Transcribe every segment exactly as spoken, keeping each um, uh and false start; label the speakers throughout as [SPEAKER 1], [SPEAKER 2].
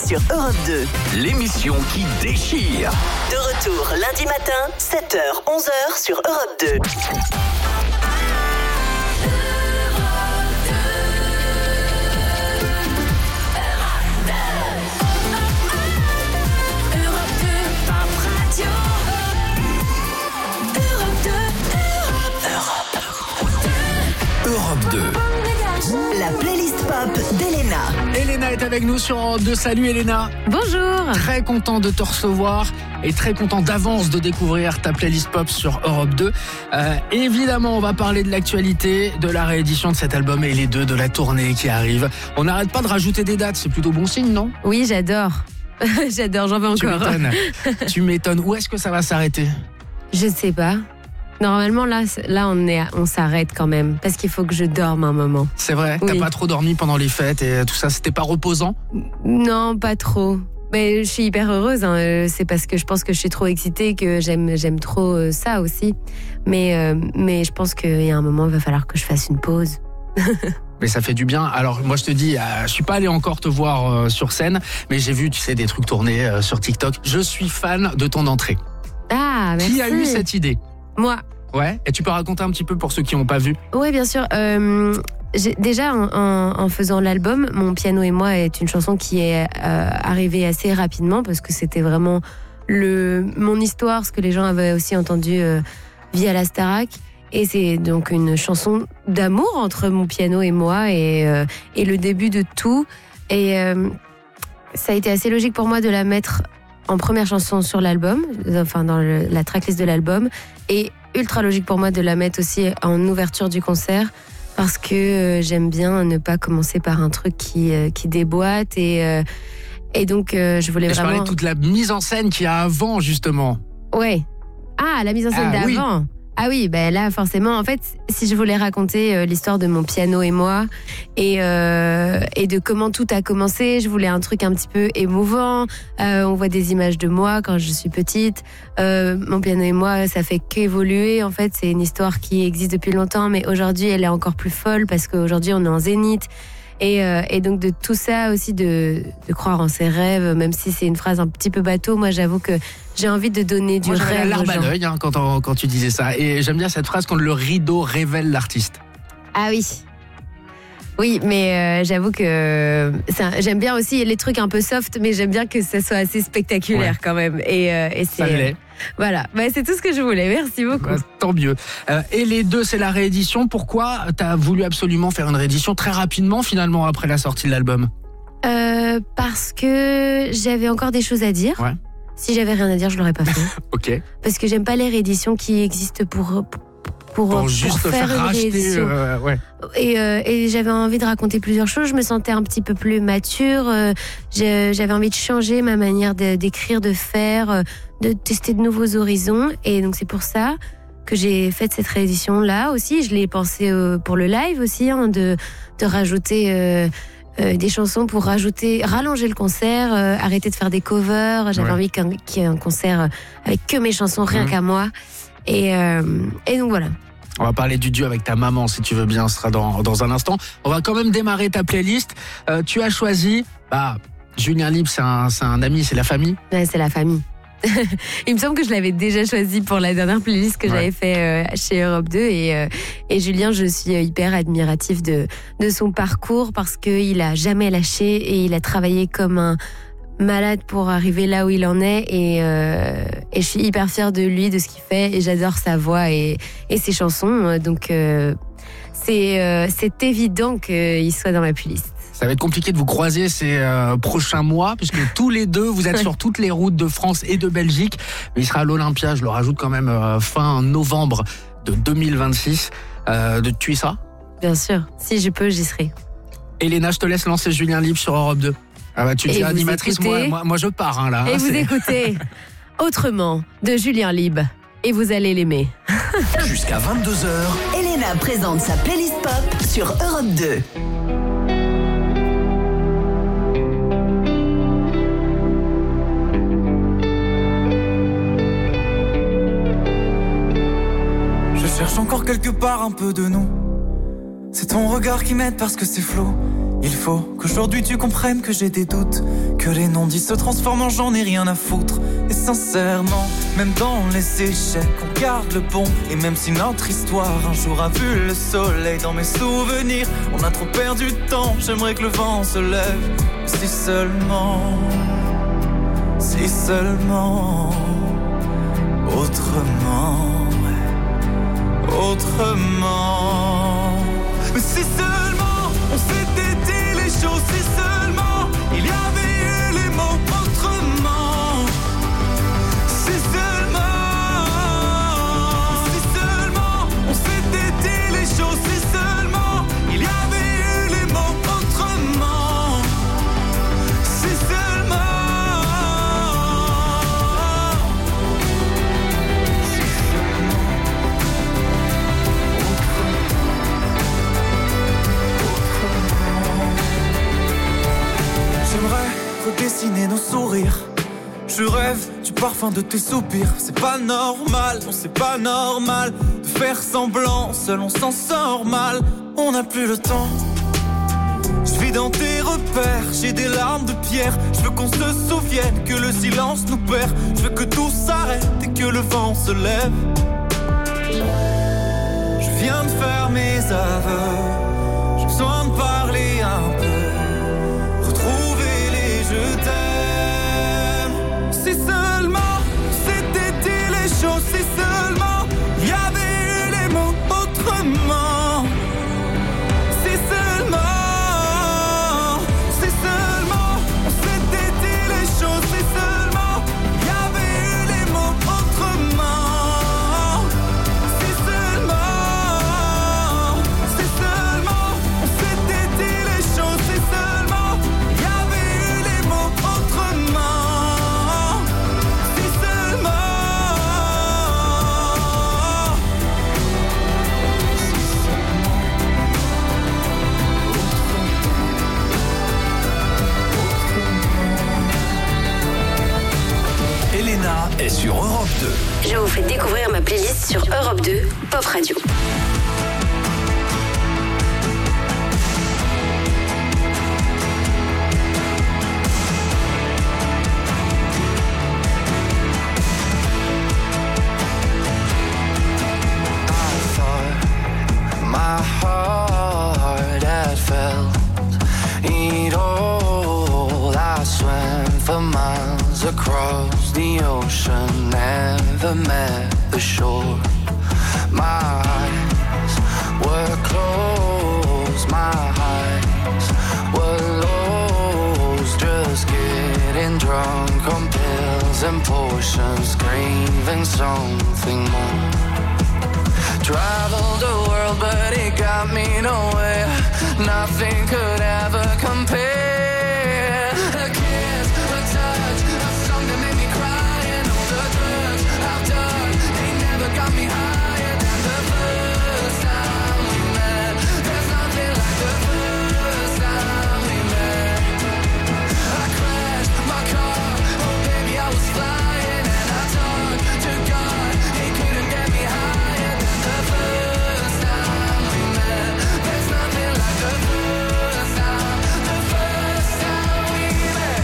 [SPEAKER 1] sur Europe deux.
[SPEAKER 2] L'émission qui déchire.
[SPEAKER 1] De retour lundi matin, sept heures, onze heures sur Europe deux.
[SPEAKER 2] Europe deux.
[SPEAKER 1] La playlist pop d'Elena.
[SPEAKER 3] Elena est avec nous sur Europe deux. Salut Elena.
[SPEAKER 4] Bonjour.
[SPEAKER 3] Très content de te recevoir et très content d'avance de découvrir ta playlist pop sur Europe deux. Euh, évidemment, on va parler de l'actualité, de la réédition de cet album et les deux de la tournée qui arrive. On n'arrête pas de rajouter des dates, c'est plutôt bon signe, non ?
[SPEAKER 4] Oui, j'adore. J'adore, j'en veux
[SPEAKER 3] Tu
[SPEAKER 4] encore.
[SPEAKER 3] m'étonnes. Tu m'étonnes. Où est-ce que ça va s'arrêter ?
[SPEAKER 4] Je sais pas. Normalement, là, là on, est, on s'arrête quand même, parce qu'il faut que je dorme un moment.
[SPEAKER 3] C'est vrai, t'as
[SPEAKER 4] Oui.
[SPEAKER 3] pas trop dormi pendant les fêtes et tout ça, c'était pas reposant ?
[SPEAKER 4] Non, pas trop. Mais je suis hyper heureuse, hein. C'est parce que je pense que je suis trop excitée, que j'aime, j'aime trop ça aussi. Mais, euh, mais je pense qu'il y a un moment, il va falloir que je fasse une pause.
[SPEAKER 3] Mais ça fait du bien. Alors moi je te dis, euh, je suis pas allé encore te voir euh, sur scène, mais j'ai vu, tu sais, des trucs tournés euh, sur TikTok. Je suis fan de ton entrée.
[SPEAKER 4] Ah, merci.
[SPEAKER 3] Qui a eu cette idée ?
[SPEAKER 4] Moi.
[SPEAKER 3] Ouais. Et tu peux raconter un petit peu pour ceux qui n'ont pas vu ?
[SPEAKER 4] Ouais, bien sûr. Euh, j'ai, déjà, en, en, en faisant l'album, Mon piano et moi est une chanson qui est euh, arrivée assez rapidement parce que c'était vraiment le, mon histoire, ce que les gens avaient aussi entendu euh, via la Starac. Et c'est donc une chanson d'amour entre mon piano et moi et, euh, et le début de tout. Et euh, ça a été assez logique pour moi de la mettre en première chanson sur l'album, enfin dans le, la tracklist de l'album, et ultra logique pour moi de la mettre aussi en ouverture du concert parce que euh, j'aime bien ne pas commencer par un truc qui, euh, qui déboîte et, euh, et donc euh, je voulais
[SPEAKER 3] et
[SPEAKER 4] vraiment...
[SPEAKER 3] Je parlais de toute la mise en scène qu'il y a avant justement.
[SPEAKER 4] Ouais. Ah, la mise en scène
[SPEAKER 3] ah,
[SPEAKER 4] d'avant.
[SPEAKER 3] Oui.
[SPEAKER 4] Ah oui, ben là forcément, en fait, si je voulais raconter euh, l'histoire de mon piano et moi et, euh, et de comment tout a commencé, je voulais un truc un petit peu émouvant. Euh, on voit des images de moi quand je suis petite. Euh, mon piano et moi, ça fait qu'évoluer. En fait, c'est une histoire qui existe depuis longtemps, mais aujourd'hui, elle est encore plus folle parce qu'aujourd'hui, on est en zénith. Et, euh, et donc de tout ça aussi, de, de croire en ses rêves, même si c'est une phrase un petit peu bateau, moi j'avoue que j'ai envie de donner du
[SPEAKER 3] moi,
[SPEAKER 4] rêve.
[SPEAKER 3] J'avais la larme
[SPEAKER 4] aux
[SPEAKER 3] à
[SPEAKER 4] gens.
[SPEAKER 3] l'œil hein, quand, on, quand tu disais ça. Et j'aime bien cette phrase quand le rideau révèle l'artiste.
[SPEAKER 4] Ah oui. Oui, mais euh, j'avoue que ça, j'aime bien aussi les trucs un peu soft, mais j'aime bien que ça soit assez spectaculaire
[SPEAKER 3] ouais.
[SPEAKER 4] quand même. Et, euh, et c'est,
[SPEAKER 3] ça l'est.
[SPEAKER 4] Voilà, bah, c'est tout ce que je voulais. Merci beaucoup.
[SPEAKER 3] Bah, tant mieux. Euh, et les deux, c'est la réédition. Pourquoi t'as voulu absolument faire une réédition très rapidement finalement après la sortie de l'album ?
[SPEAKER 4] euh, Parce que j'avais encore des choses à dire.
[SPEAKER 3] Ouais.
[SPEAKER 4] Si j'avais rien à dire, je l'aurais pas fait.
[SPEAKER 3] Ok.
[SPEAKER 4] Parce que j'aime pas les rééditions qui existent pour pour,
[SPEAKER 3] Pour
[SPEAKER 4] pour
[SPEAKER 3] juste
[SPEAKER 4] faire,
[SPEAKER 3] faire
[SPEAKER 4] une
[SPEAKER 3] racheter.
[SPEAKER 4] réédition.
[SPEAKER 3] Euh, ouais.
[SPEAKER 4] Et, euh, et j'avais envie de raconter plusieurs choses. Je me sentais un petit peu plus mature. Euh, j'ai- j'avais envie de changer ma manière de, d'écrire, de faire, euh, de tester de nouveaux horizons. Et donc c'est pour ça que j'ai fait cette réédition-là aussi. Je l'ai pensé euh, pour le live aussi, hein, de, de rajouter euh, euh, des chansons pour rajouter, rallonger le concert, euh, arrêter de faire des covers. J'avais
[SPEAKER 3] Ouais.
[SPEAKER 4] envie qu'un- qu'il y ait un concert avec que mes chansons, rien
[SPEAKER 3] Mmh.
[SPEAKER 4] qu'à moi. Et, euh, et donc voilà.
[SPEAKER 3] On va parler du duo avec ta maman, si tu veux bien, ce sera dans, dans un instant. On va quand même démarrer ta playlist. Euh, tu as choisi, bah, Julien Libre, c'est un, c'est un ami, c'est la famille.
[SPEAKER 4] Ouais, c'est la famille. Il me semble que je l'avais déjà choisi pour la dernière playlist que
[SPEAKER 3] Ouais.
[SPEAKER 4] j'avais fait euh, chez Europe deux. Et, euh, et Julien, je suis hyper admirative de, de son parcours parce qu'il a jamais lâché et il a travaillé comme un malade pour arriver là où il en est. Et, euh, et je suis hyper fière de lui, de ce qu'il fait. Et j'adore sa voix et, et ses chansons. Donc euh, c'est, euh, c'est évident qu'il soit dans ma playlist.
[SPEAKER 3] Ça va être compliqué de vous croiser ces euh, prochains mois, puisque tous les deux, vous êtes sur toutes les routes de France et de Belgique. Mais il sera à l'Olympia, je le rajoute quand même, euh, fin novembre de deux mille vingt-six. Euh, de, tu y seras ?
[SPEAKER 4] Bien sûr, si je peux, j'y serai.
[SPEAKER 3] Elena, je te laisse lancer Julien Libre sur Europe deux. Ah bah tu
[SPEAKER 4] Et
[SPEAKER 3] dis
[SPEAKER 4] vous
[SPEAKER 3] animatrice, moi,
[SPEAKER 4] écoutez-
[SPEAKER 3] moi, moi je pars hein, là.
[SPEAKER 4] Et
[SPEAKER 3] hein,
[SPEAKER 4] vous
[SPEAKER 3] c'est-
[SPEAKER 4] écoutez Autrement de Julien Libre. Et vous allez l'aimer.
[SPEAKER 2] Jusqu'à vingt-deux heures.
[SPEAKER 1] Elena présente sa playlist pop sur Europe deux.
[SPEAKER 5] Je cherche encore quelque part un peu de nous. C'est ton regard qui m'aide parce que c'est flou. Il faut qu'aujourd'hui tu comprennes que j'ai des doutes, que les non-dits se transforment en j'en ai rien à foutre. Et sincèrement, même dans les échecs, on garde le bon. Et même si notre histoire un jour a vu le soleil, dans mes souvenirs, on a trop perdu de temps. J'aimerais que le vent se lève, si seulement, si seulement, autrement, autrement. Mais si seulement on s'était dit les choses, si seulement il y avait eu les mots autrement. Si seulement, si seulement on s'était dit les choses, si seulement il y avait eu les mots autrement. Si seulement, si seulement, j'aimerais redessiner nos sourires. Je rêve du parfum de tes soupirs. C'est pas normal, non c'est pas normal de faire semblant, seul on s'en sort mal. On n'a plus le temps. Je vis dans tes repères, j'ai des larmes de pierre. Je veux qu'on se souvienne que le silence nous perd. Je veux que tout s'arrête et que le vent se lève. Je viens de faire mes aveux, j'ai besoin de parler un peu, retrouver les je t'aime. Si seulement c'était dit les choses, si seulement il y avait eu les mots autrement. Si seulement, si seulement on s'était dit les choses, si seulement il y avait eu les mots autrement. Si seulement, si seulement on s'était dit les choses, si seulement il y avait eu les mots autrement. Si seulement,
[SPEAKER 2] Elena est sur Europe deux.
[SPEAKER 1] Je vous fais découvrir ma playlist sur Europe deux, Pop Radio.
[SPEAKER 6] My heart had felt it all. I swam for miles across the ocean, never met the shore. My eyes were closed, my eyes were lost, just getting drunk on pills and potions, craving something more. Traveled the world, but it got me nowhere. Nothing could ever compare. A kiss, a touch, a song that made me cry, and all the drugs I've done, they never got me higher than the first time we met. There's nothing like the first time we met. I crashed my car, oh baby I was flying, and I talked to God, he couldn't get me higher than the first time we met. There's nothing like the first time, the first time we met.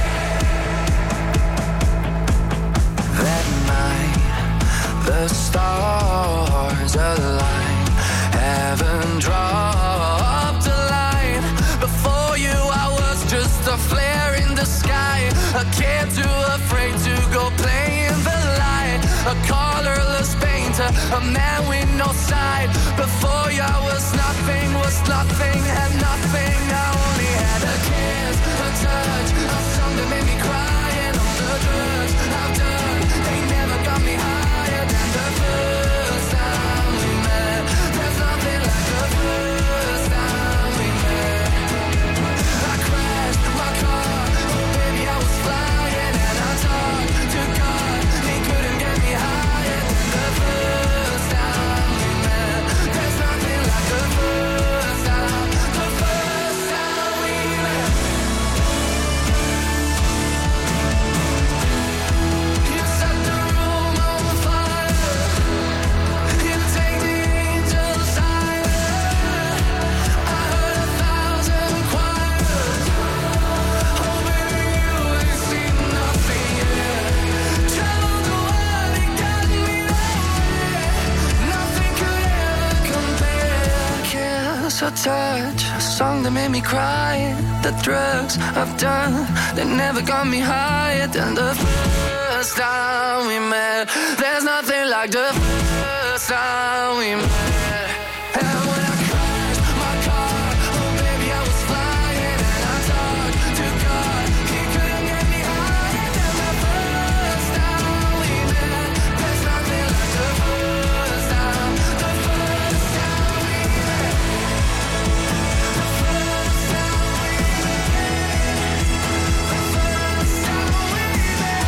[SPEAKER 6] That night, the stars aligned, heaven dropped a line. Before you I was just a flare in the sky, a kid too afraid to go play in the light, a colorless painter, a man with no side. Before you I was nothing, was nothing, had nothing. I only had a kiss, a touch, a song that made me cry, and all the drugs I've done, they never got me higher than the first time we met. There's nothing like the first time we met. I crashed my car, oh baby I was flying, and I talked to God, he couldn't get me higher than the first time we met. There's nothing like the first time, just a touch, a song that made me cry. The drugs I've done, they never got me higher than the first time we met. There's nothing like the first time we met. And when I crashed my car, oh baby I was flying, and I talked to God, he couldn't get me higher than the first time we met. There's nothing like the first time, the first time we met. The first time we met. The first time we met.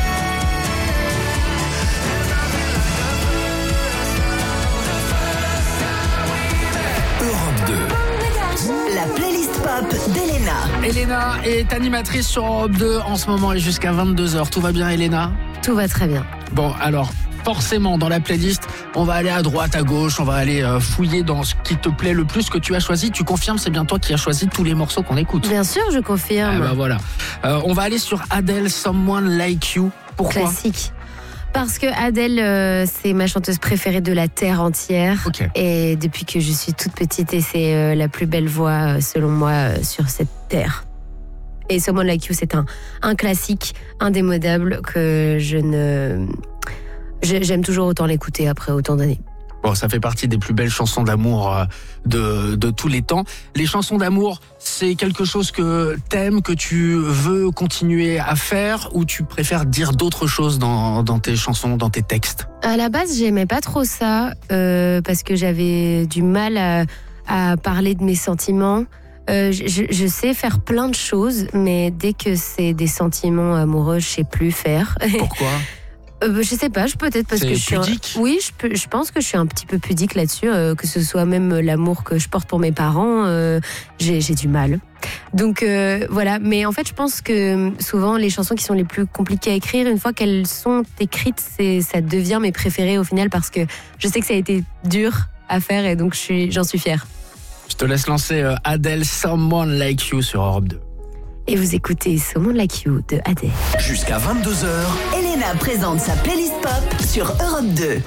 [SPEAKER 6] There's nothing like the first time, the first time we met.
[SPEAKER 2] Europe deux.
[SPEAKER 1] La playlist pop d'Elena.
[SPEAKER 3] Elena est animatrice sur Europe deux en ce moment et jusqu'à vingt-deux heures. Tout va bien, Elena?
[SPEAKER 4] Tout va très bien.
[SPEAKER 3] Bon, alors, forcément, dans la playlist, on va aller à droite, à gauche, on va aller euh, fouiller dans ce qui te plaît le plus, que tu as choisi. Tu confirmes, c'est bien toi qui as choisi tous les morceaux qu'on écoute?
[SPEAKER 4] Bien sûr, je
[SPEAKER 3] Ah
[SPEAKER 4] confirme.
[SPEAKER 3] bah voilà. Euh, on va aller sur Adele, Someone Like You. Pourquoi?
[SPEAKER 4] Classique. Parce que Adele, euh, c'est ma chanteuse préférée de la terre entière.
[SPEAKER 3] Ok.
[SPEAKER 4] Et depuis que je suis toute petite, et c'est euh, la plus belle voix, euh, selon moi, euh, sur cette terre. Et Someone Like You, c'est un, un classique indémodable que je ne... je- J'aime toujours autant l'écouter après autant d'années.
[SPEAKER 3] Bon, ça fait partie des plus belles chansons d'amour euh, de, de tous les temps. Les chansons d'amour, c'est quelque chose que t'aimes, que tu veux continuer à faire, ou tu préfères dire d'autres choses dans, dans tes chansons, dans tes textes?
[SPEAKER 4] À la base, j'aimais pas trop ça euh, parce que j'avais du mal à, à parler de mes sentiments. Euh, je, je sais faire plein de choses, mais dès que c'est des sentiments amoureux, je sais plus faire.
[SPEAKER 3] Pourquoi?
[SPEAKER 4] Euh, je sais pas, je peut-être parce
[SPEAKER 3] C'est
[SPEAKER 4] que je suis un-
[SPEAKER 3] pudique?
[SPEAKER 4] Oui, je, peux- je pense que je suis un petit peu pudique là-dessus, euh, que ce soit même l'amour que je porte pour mes parents, euh, j'ai j'ai du mal. Donc euh, voilà, mais en fait, je pense que souvent les chansons qui sont les plus compliquées à écrire, une fois qu'elles sont écrites, c'est ça devient mes préférées au final parce que je sais que ça a été dur à faire et donc je suis j'en suis fière.
[SPEAKER 3] Je te laisse lancer euh, Adele, Someone Like You sur Europe deux.
[SPEAKER 4] Et vous écoutez Someone Like You de Adele.
[SPEAKER 2] Jusqu'à vingt-deux heures.
[SPEAKER 1] Elena présente sa playlist pop sur Europe deux.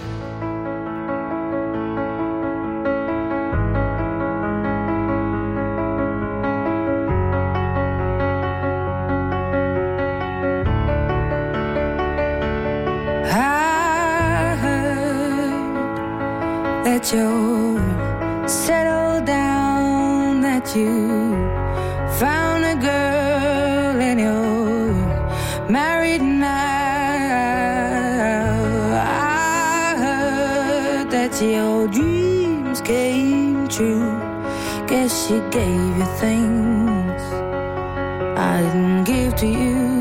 [SPEAKER 7] I heard that you settled down, that you found a girl and you're married now. I heard that your dreams came true. Guess she gave you things I didn't give to you.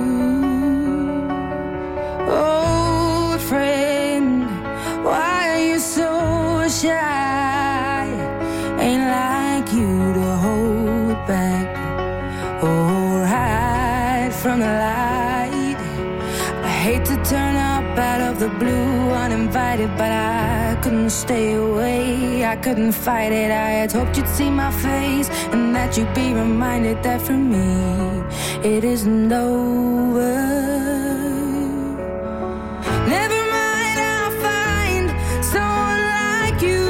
[SPEAKER 7] Old friend, why are you so shy? Ain't like you to hold back or hide from the light. I hate to turn up out of the blue uninvited, but I couldn't stay away. I couldn't fight it. I had hoped you'd see my face and that you'd be reminded that for me it isn't over. Never mind, I'll find someone like you.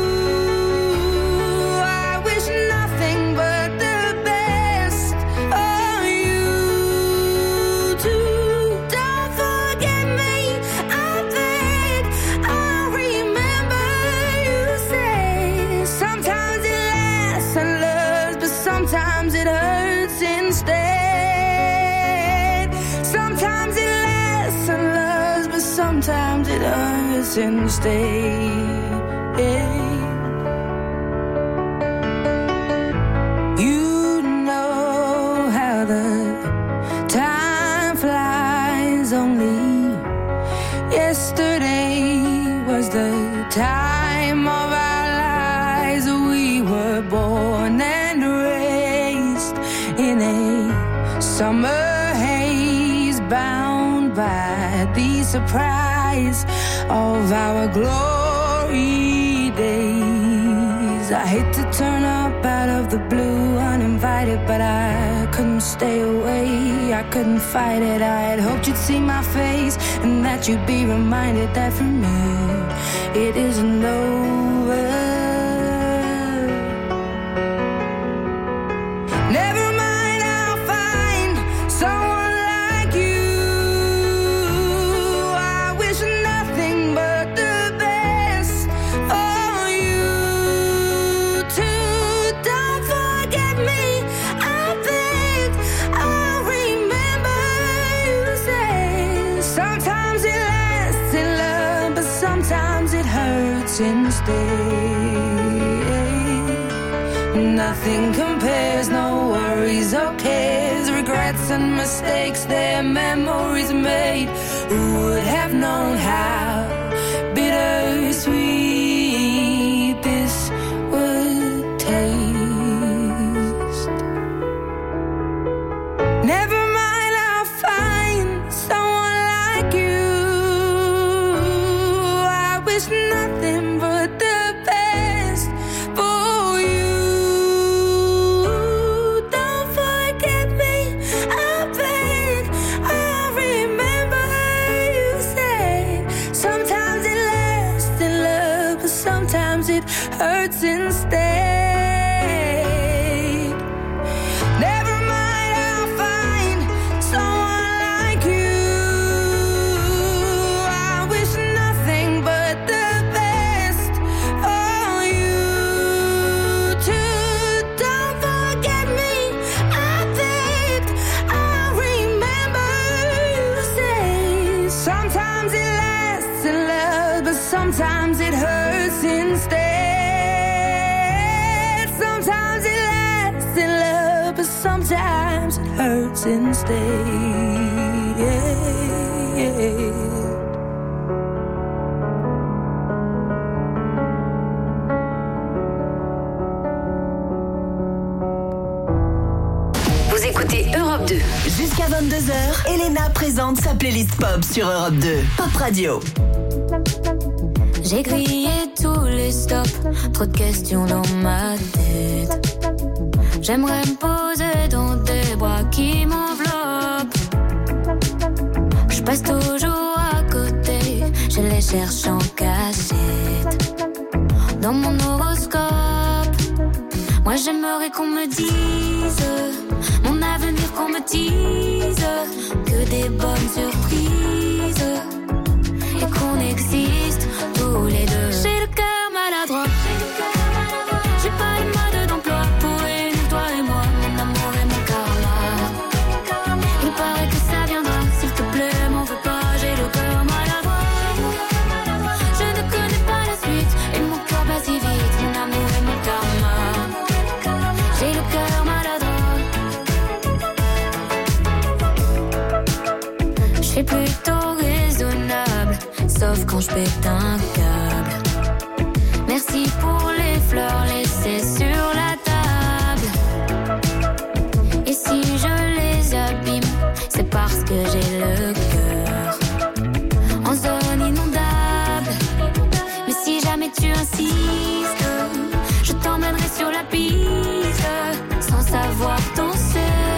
[SPEAKER 7] I wish nothing but the best of you too. Don't forget me, I beg. I remember you say sometimes it lasts and loves, but sometimes it hurts instead. Sometimes it lasts and loves, but sometimes it hurts instead. You know how the time flies. Only yesterday was the time of our lives. We were born and raised in a summer haze, bound by the surprise of our glory days. I hate to turn up out of the blue uninvited, but I couldn't stay away. I couldn't fight it. I had hoped you'd see my face and that you'd be reminded that for me it isn't over. instead. Nothing compares, no worries or cares, regrets and mistakes, their memories made. Who would have known how bittersweet this would taste? Never mind, I'll find someone like you. I wish nothing but the best for you. Don't forget me, I beg. I remember you said sometimes it lasts in love, but sometimes it hurts instead. Never mind, I'll find someone like you. I wish nothing but the best for you too. Don't forget me, I begged. I remember you say sometimes it lasts in love, but sometimes it hurts instead. Sometimes it lasts in love, but sometimes it hurts instead.
[SPEAKER 1] Vous écoutez Europe deux. Jusqu'à vingt-deux heures, Elena présente sa playlist pop sur Europe deux. Pop Radio.
[SPEAKER 8] J'ai grillé tous les stops, trop de questions dans ma tête. J'aimerais me poser dans des bras qui m'enveloppent. Je passe toujours à côté, je les cherche en cachette. Dans mon horoscope, moi j'aimerais qu'on me dise mon avenir, qu'on me dise que des bonnes surprises et qu'on existe tous les deux. J'ai le cœur maladroit, j'ai pas le mode d'emploi pour réunir toi et moi, mon amour et mon karma. Il paraît que ça viendra, s'il te plaît, m'en veux pas, j'ai le cœur maladroit. Je ne connais pas la suite et mon cœur bat si vite, mon amour et mon karma. J'ai le cœur maladroit. Je suis plutôt raisonnable, sauf quand je pète un câble. Merci pour les fleurs laissées sur la table. Et si je les abîme, c'est parce que j'ai le cœur en zone inondable. Mais si jamais tu insistes, je t'emmènerai sur la piste, sans savoir danser.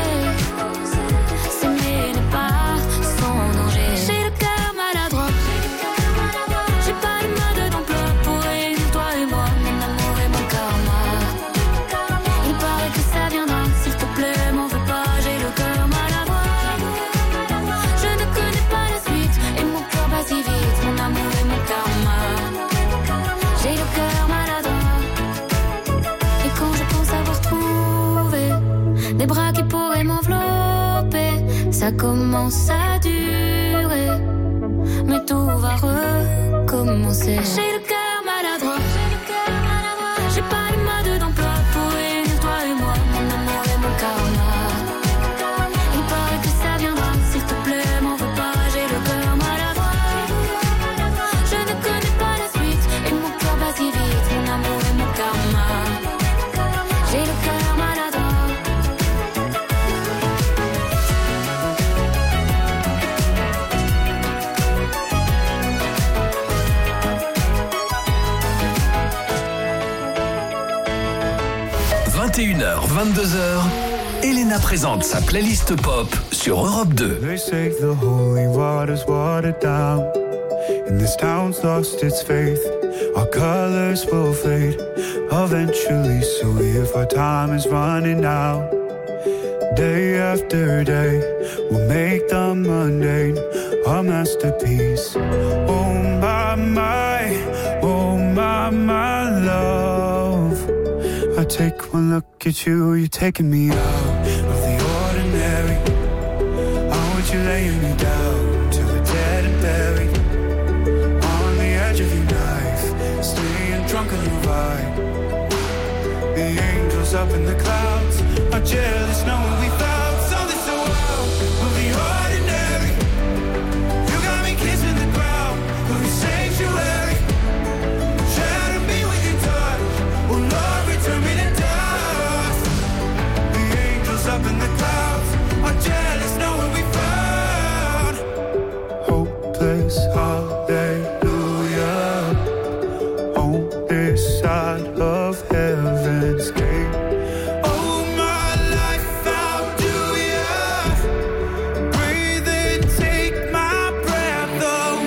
[SPEAKER 8] S'aimer n'est pas sans danger. J'ai le cœur maladroit, j'ai pas le mode d'emploi pour réunir toi et moi, mon amour et mon karma. Il paraît que ça viendra, s'il te plaît, m'en veux pas, j'ai le cœur maladroit. Je ne connais pas la suite et mon cœur bat si vite, mon amour et mon karma. J'ai le cœur maladroit. Et quand je pense avoir trouvé des bras qui pourraient m'envelopper, ça commence à durer, mais tout va recommencer. J'ai le cœur maladroit, j'ai pas le mode d'emploi pour réunir toi et moi, mon amour et mon karma. Il paraît que ça viendra, s'il te plaît, m'en veux pas, j'ai le cœur maladroit. Je ne connais pas la suite et mon cœur bat si vite, mon amour et mon karma. J'ai le cœur maladroit.
[SPEAKER 2] vingt et une heures, vingt-deux heures, Elena présente sa playlist pop sur Europe deux.
[SPEAKER 9] They say the holy water's watered down, and this town's lost its faith. Our colors will fade eventually, so if our time is running out, day after day, we'll make the mundane our masterpiece. Oh my, my, oh my, my love, I take one look at you, you're taking me out of the ordinary. I want you laying me down till we're dead and buried on the edge of your knife. Stay angels up in the clouds are jealous knowing we found something so out of the ordinary. You got me kissing the ground of your sanctuary. Shadow me with your touch. Oh Lord, return me to dust. The angels up in the clouds are jealous knowing we found hopeless hallelujah on this side of heaven's gate. Oh my life, how do ya breathe and take my breath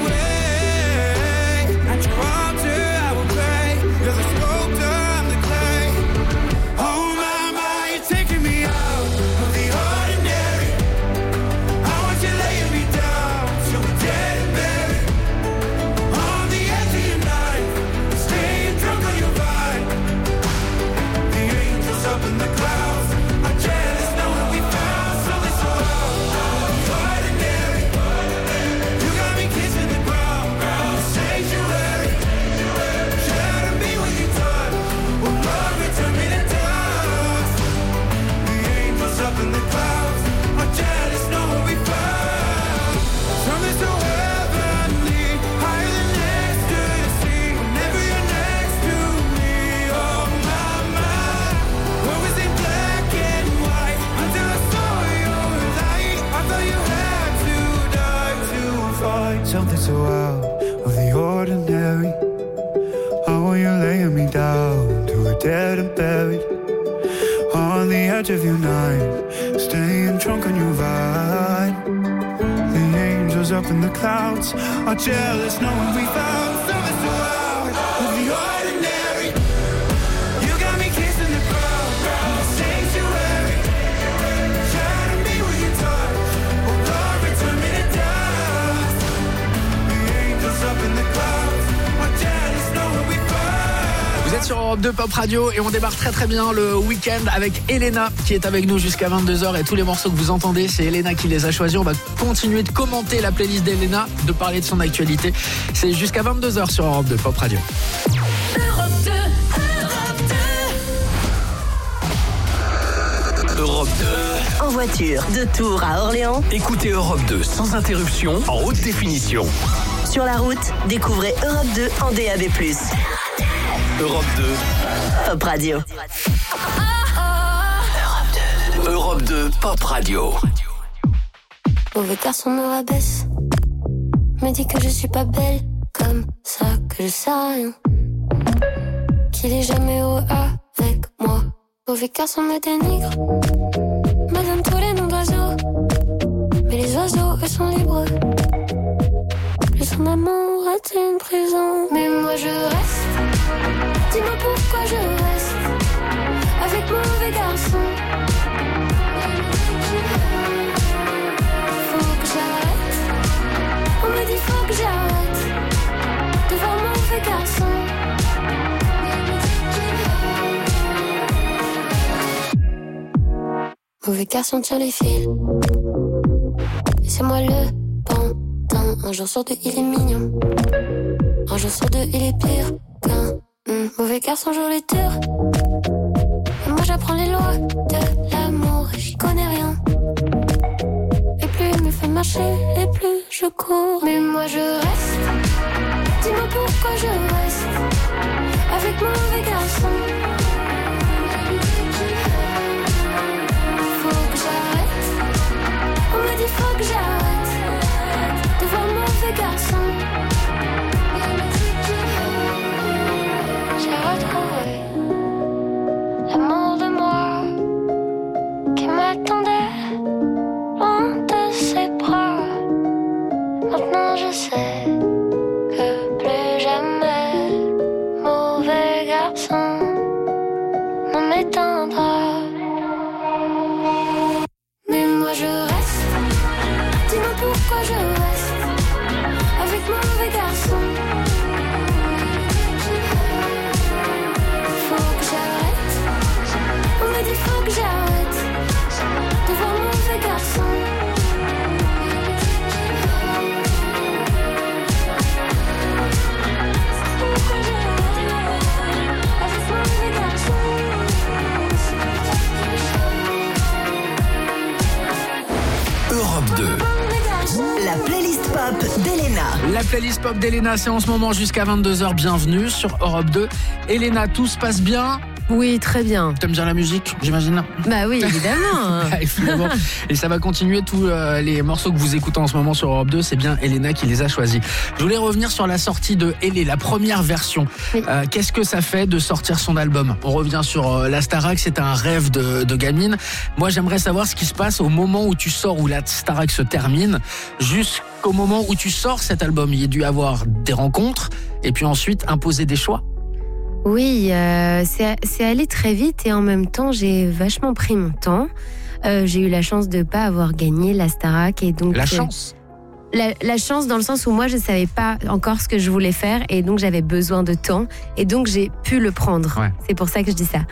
[SPEAKER 9] away? At your altar I will pray. You're the sculptor, I'm the clay. Oh my, my, you're taking me out of the ordinary. I want you laying me down till we're dead and buried. On the edge of your knife, staying drunk on your vine. The angels up in the clouds are jealous knowing we found something so out of the ordinary. You got me kissing the ground, the sanctuary. Shadow me with your touch. Oh Lord, return me to dust. The angels up in the clouds are jealous knowing we found something so heavenly, higher than ecstasy. Whenever you're next to me, oh my, my. What was in black and white until I saw your light? I thought you had to die to find something so out of the ordinary. Oh, you're laying me down to a dead and buried. On the edge of your night, staying drunk on your vine. The angels up in the clouds are jealous knowing we found something so out of the ordinary. You got me kissing the ground, the sanctuary. Shadow me with your touch. Oh Lord, return me to dust. The angels up in the clouds are jealous knowing we found.
[SPEAKER 3] Vous êtes sur Europe deux Pop Radio et on démarre très très bien le week-end avec Elena qui est avec nous jusqu'à vingt-deux heures et tous les morceaux que vous entendez, c'est Elena qui les a choisis. On va continuer de commenter la playlist d'Elena, de parler de son actualité. C'est jusqu'à vingt-deux heures sur Europe deux Pop Radio.
[SPEAKER 8] Europe deux, Europe deux.
[SPEAKER 2] Europe deux.
[SPEAKER 1] En voiture, de Tours à Orléans.
[SPEAKER 2] Écoutez Europe deux sans interruption, en haute définition.
[SPEAKER 1] Sur la route, découvrez Europe deux en D A B plus.
[SPEAKER 2] Europe deux.
[SPEAKER 1] Pop Radio.
[SPEAKER 2] Europe deux Pop Radio.
[SPEAKER 8] Mauvais garçon me rabaisse, me dit que je suis pas belle, comme ça que je sais rien, qu'il est jamais heureux avec moi. Mauvais garçon me dénigre, me donne tous les noms d'oiseaux, mais les oiseaux eux sont libres. Plus son amour est une prison, mais moi je reste. Dis-moi pourquoi je reste avec mauvais garçon. Faut que j'arrête. On me dit faut que j'arrête de voir mauvais garçon. Mauvais garçon tire les fils et c'est moi le pantin. Un jour sur deux il est mignon, un jour sur deux il est pire qu'un mmh. Mauvais garçon joue les tours et moi j'apprends les lois de l'amour et j'y connais rien. Et plus il me fait marcher et plus je cours, mais moi je reste. Dis-moi pourquoi je reste avec mauvais garçon. Faut que j'arrête. On me dit faut que j'arrête de voir mauvais garçon. J'ai retrouvé l'amour de moi qui m'attendait loin de ses bras. Maintenant je sais que plus jamais mauvais garçon ne m'éteindra. Mais moi je reste. Dis-moi pourquoi je reste avec mauvais garçon. Faut que j'arrête. On me dit faut que j'arrête de voir mauvais garçon. Avec mauvais garçon.
[SPEAKER 1] pop d'Elena.
[SPEAKER 3] La playlist pop d'Elena, c'est en ce moment jusqu'à vingt-deux heures. Bienvenue sur Europe deux. Elena, tout se passe bien?
[SPEAKER 4] Oui, très bien.
[SPEAKER 3] T'aimes bien la musique, j'imagine?
[SPEAKER 4] Bah oui, évidemment.
[SPEAKER 3] Ah, évidemment. Et ça va continuer. Tous euh, les morceaux que vous écoutez en ce moment sur Europe deux, c'est bien Elena qui les a choisis. Je voulais revenir sur la sortie de Elé, la première version.
[SPEAKER 4] Oui.
[SPEAKER 3] Euh, qu'est-ce que ça fait de sortir son album? On revient sur euh, la Starac, c'est un rêve de, de gamine. Moi, j'aimerais savoir ce qui se passe au moment où tu sors, où la Starac se termine, jusqu'au moment où tu sors cet album. Il y a dû avoir des rencontres et puis ensuite imposer des choix.
[SPEAKER 4] Oui, euh, c'est, c'est allé très vite et en même temps, j'ai vachement pris mon temps. Euh, j'ai eu la chance de pas avoir gagné la Starac et donc
[SPEAKER 3] La
[SPEAKER 4] euh,
[SPEAKER 3] chance.
[SPEAKER 4] La, la chance dans le sens où moi je savais pas encore ce que je voulais faire et donc j'avais besoin de temps et donc j'ai pu le prendre.
[SPEAKER 3] Ouais.
[SPEAKER 4] C'est pour ça que je dis ça.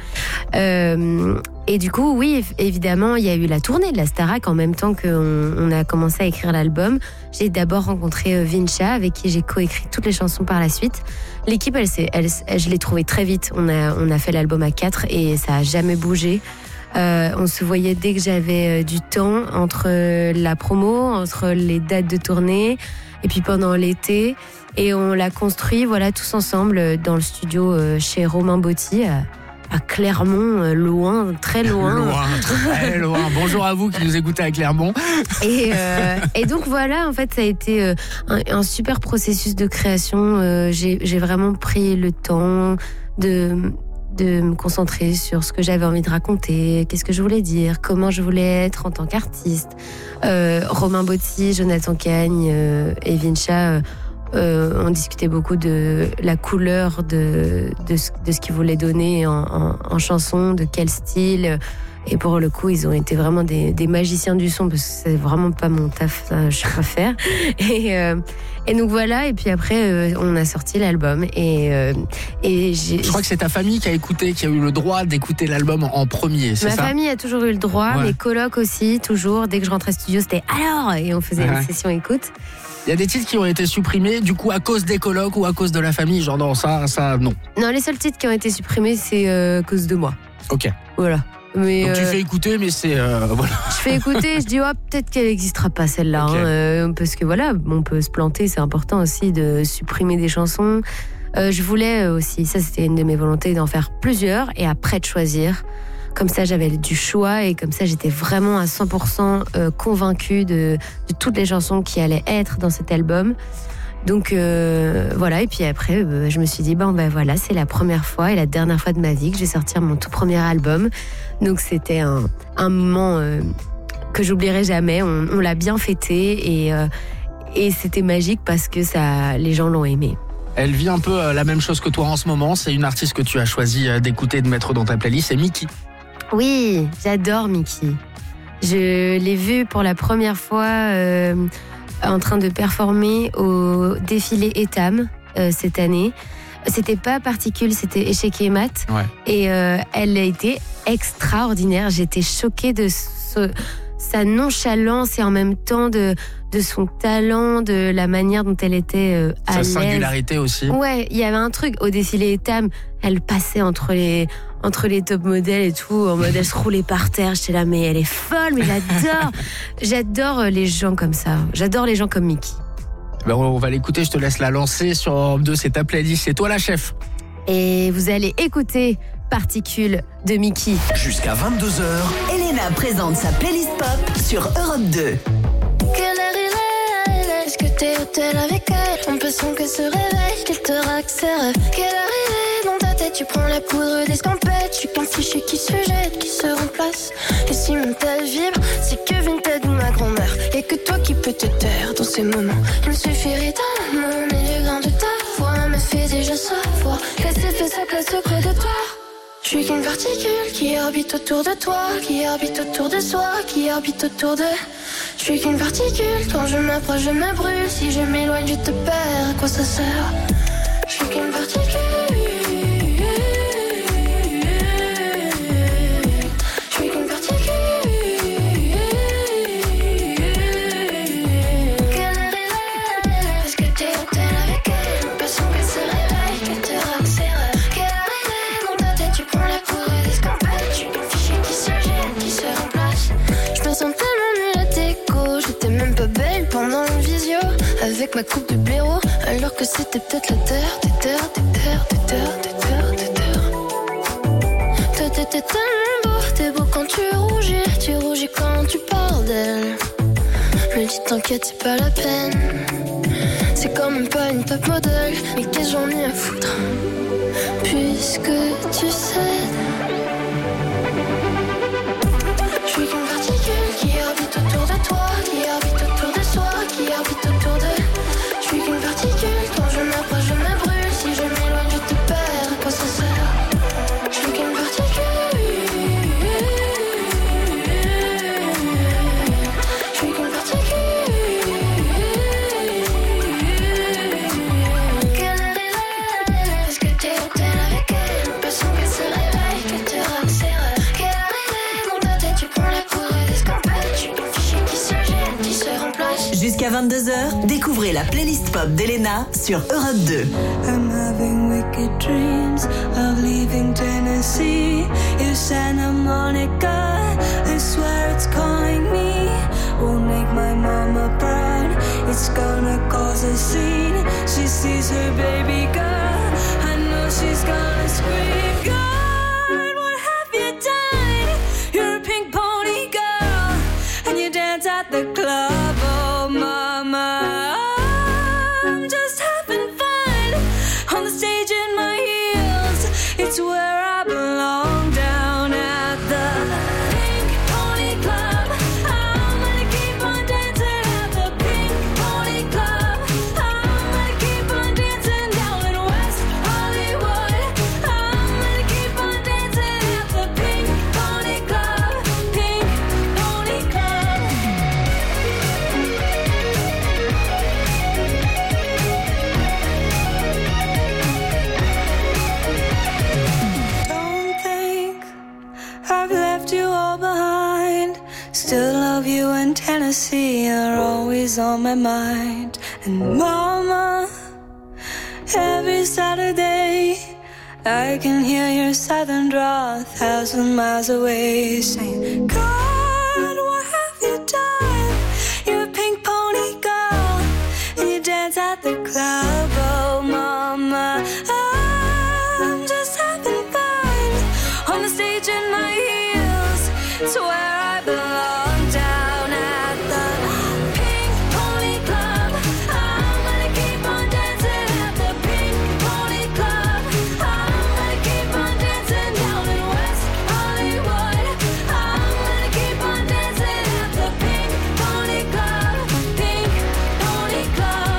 [SPEAKER 4] Euh, et du coup, oui, évidemment, il y a eu la tournée de la Starac en même temps qu'on on a commencé à écrire l'album. J'ai d'abord rencontré Vincha avec qui j'ai coécrit toutes les chansons par la suite. L'équipe, elle, elle, elle, je l'ai trouvée très vite. On a, on a fait l'album à quatre et ça a jamais bougé. Euh, on se voyait dès que j'avais du temps entre la promo, entre les dates de tournée et puis pendant l'été. Et on l'a construit, voilà, tous ensemble dans le studio chez Romain Botti à Clermont, loin, très loin.
[SPEAKER 3] Loin, très loin. Bonjour à vous qui nous écoutez à Clermont.
[SPEAKER 4] Et, euh, et donc voilà, en fait, ça a été un, un super processus de création. Euh, j'ai, j'ai vraiment pris le temps de... de me concentrer sur ce que j'avais envie de raconter, qu'est-ce que je voulais dire, comment je voulais être en tant qu'artiste. Euh, Romain Botti, Jonathan Cagne euh, et Vincha euh, euh, ont discuté beaucoup de la couleur de, de, ce, de ce qu'ils voulaient donner en, en, en chanson, de quel style. Et pour le coup, ils ont été vraiment des, des magiciens du son parce que c'est vraiment pas mon taf, ça, je sais pas faire. Et, euh, et donc voilà. Et puis après, euh, on a sorti l'album et euh, et j'ai.
[SPEAKER 3] Je crois que c'est ta famille qui a écouté, qui a eu le droit d'écouter l'album en premier, c'est
[SPEAKER 4] Ma
[SPEAKER 3] ça?
[SPEAKER 4] Ma famille a toujours eu le droit, ouais. Mes colocs aussi, toujours. Dès que je rentrais au studio, c'était alors et on faisait ouais. une session écoute.
[SPEAKER 3] Il y a des titres qui ont été supprimés, du coup, à cause des colocs ou à cause de la famille, genre non, ça, ça, non.
[SPEAKER 4] Non, les seuls titres qui ont été supprimés, c'est euh, à cause de moi.
[SPEAKER 3] Ok.
[SPEAKER 4] Voilà. Mais
[SPEAKER 3] donc
[SPEAKER 4] euh,
[SPEAKER 3] tu fais écouter, mais c'est euh, voilà.
[SPEAKER 4] Je fais écouter, je dis oh peut-être qu'elle n'existera pas celle-là, okay. hein, euh, parce que voilà, on peut se planter, c'est important aussi de supprimer des chansons. Euh, je voulais aussi, ça c'était une de mes volontés, d'en faire plusieurs et après de choisir. Comme ça j'avais du choix et comme ça j'étais vraiment à cent pour cent convaincue de, de toutes les chansons qui allaient être dans cet album. Donc euh, voilà, et puis après euh, je me suis dit bon ben voilà, c'est la première fois et la dernière fois de ma vie que je vais sortir mon tout premier album. Donc c'était un, un moment euh, que j'oublierai jamais. On, on l'a bien fêté et, euh, et c'était magique parce que ça, les gens l'ont aimé.
[SPEAKER 3] Elle vit un peu euh, la même chose que toi en ce moment. C'est une artiste que tu as choisi euh, d'écouter et de mettre dans ta playlist, c'est Miki.
[SPEAKER 4] Oui, j'adore Miki. Je l'ai vue pour la première fois euh, en train de performer au défilé Etam euh, cette année. C'était pas Particule, c'était Échec et Mat.
[SPEAKER 3] Ouais.
[SPEAKER 4] Et euh, elle a été extraordinaire. J'étais choquée de ce, sa nonchalance et en même temps de, de son talent, de la manière dont elle était euh, à l'aise.
[SPEAKER 3] Sa singularité aussi.
[SPEAKER 4] Ouais, il y avait un truc au défilé Etam. Elle passait entre les entre les top modèles et tout, en mode elle se roulait par terre. J'étais là, mais elle est folle, mais j'adore, j'adore les gens comme ça. J'adore les gens comme Miki.
[SPEAKER 3] Ben on va l'écouter, je te laisse la lancer sur Europe deux, c'est ta playlist, c'est toi la chef.
[SPEAKER 4] Et vous allez écouter Particule de Miki.
[SPEAKER 2] Jusqu'à vingt-deux heures,
[SPEAKER 1] Elena présente sa playlist pop sur Europe deux.
[SPEAKER 8] Quelle heure il est? Est-ce que t'es au tel avec elle? On peut sans que se réveille, qu'elle te raque ses rêves. Quelle heure il est? Dans ta tête, tu prends la poudre d'escampette. Je suis qu'un fichier qui se jette, qui se remplace. Et si mon tel vibre, c'est que Vinted ou ma grand-mère. Y'a que toi qui peux te taire dans ces moments. Il me suffirait d'un mot, mais le grain de ta voix me fait déjà savoir qu'elle s'est fait sa place au creux de toi. Je suis qu'une particule qui orbite autour de toi, qui orbite autour de soi, qui orbite autour de... Je suis qu'une particule, quand je m'approche je me brûle. Si je m'éloigne je te perds, à quoi ça sert? Je suis qu'une particule. Je suis qu'une particule. Quelle heure il est? Est-ce que t'es au tel avec elle? On peut sans qu'elle se réveille, qu'elle te raque ses rêves. Quelle heure il est? Dans ta tête tu prends la poudre d'escampette. Je suis qu'un fichier qui se jette, qui se remplace. Je me sens tellement nulle à tes côtés. J'étais même pas belle pendant le visio.
[SPEAKER 10] avec ma coupe de blaireau, alors que c'était peut-être la terre, des terres, des terres, des terres, des terres, des terres. Toi t'étais tellement beau, t'es beau quand tu rougis, tu rougis quand tu parles d'elle. Je me dis t'inquiète, c'est pas la peine. C'est quand même pas une top modèle, mais qu'est-ce que j'en ai à foutre, puisque tu sais. Je suis qu'une particule qui orbite autour de toi, qui orbite autour de soi, qui orbite autour de. Je suis qu'une particule, quand je m'approche je me brûle, si je m'éloigne je te perds, à quoi ça sert? Je suis qu'une particule. Je suis qu'une particule. Quelle heure il est? Est-ce que t'es hôtel avec elle? Passant qu'elle se réveille, qu'elle te accélère. Quelle heure il est? Dans ta tête tu prends la courée d'escampette. Je suis ton fichier qui se jette, qui se remplace.
[SPEAKER 1] Jusqu'à vingt-deux heures, découvrez la playlist pop d'Elena sur Europe deux.
[SPEAKER 7] I'm having wicked dreams of leaving Tennessee. You Santa Monica, I swear it's calling me. Won't make my mama proud. It's gonna cause a scene. She sees her baby girl. I know she's gonna scream. God, what have you done? You're a pink pony girl, and you dance at the club. Oh, mama. I'm just having fun on the stage in my heels. It's where I belong, down at the Pink Pony Club. I'm gonna keep on dancing at the Pink Pony Club. I'm gonna keep on dancing down in West Hollywood. I'm gonna keep on dancing at the Pink Pony Club. Pink Pony Club. Don't think I've left you all behind. Still love you, and Tennessee are always on my mind. And mama, every Saturday I can hear your southern drawl a thousand miles away, saying, God, what have you done? You're a pink pony girl, and you dance at the club. Oh, mama, I'm just having fun on the stage in my heels. It's where I belong, down at the Pink Pony Club. I'm gonna keep on dancing at the Pink Pony Club. I'm gonna keep on dancing down in West Hollywood. I'm gonna keep on dancing at the Pink Pony Club. Pink Pony Club.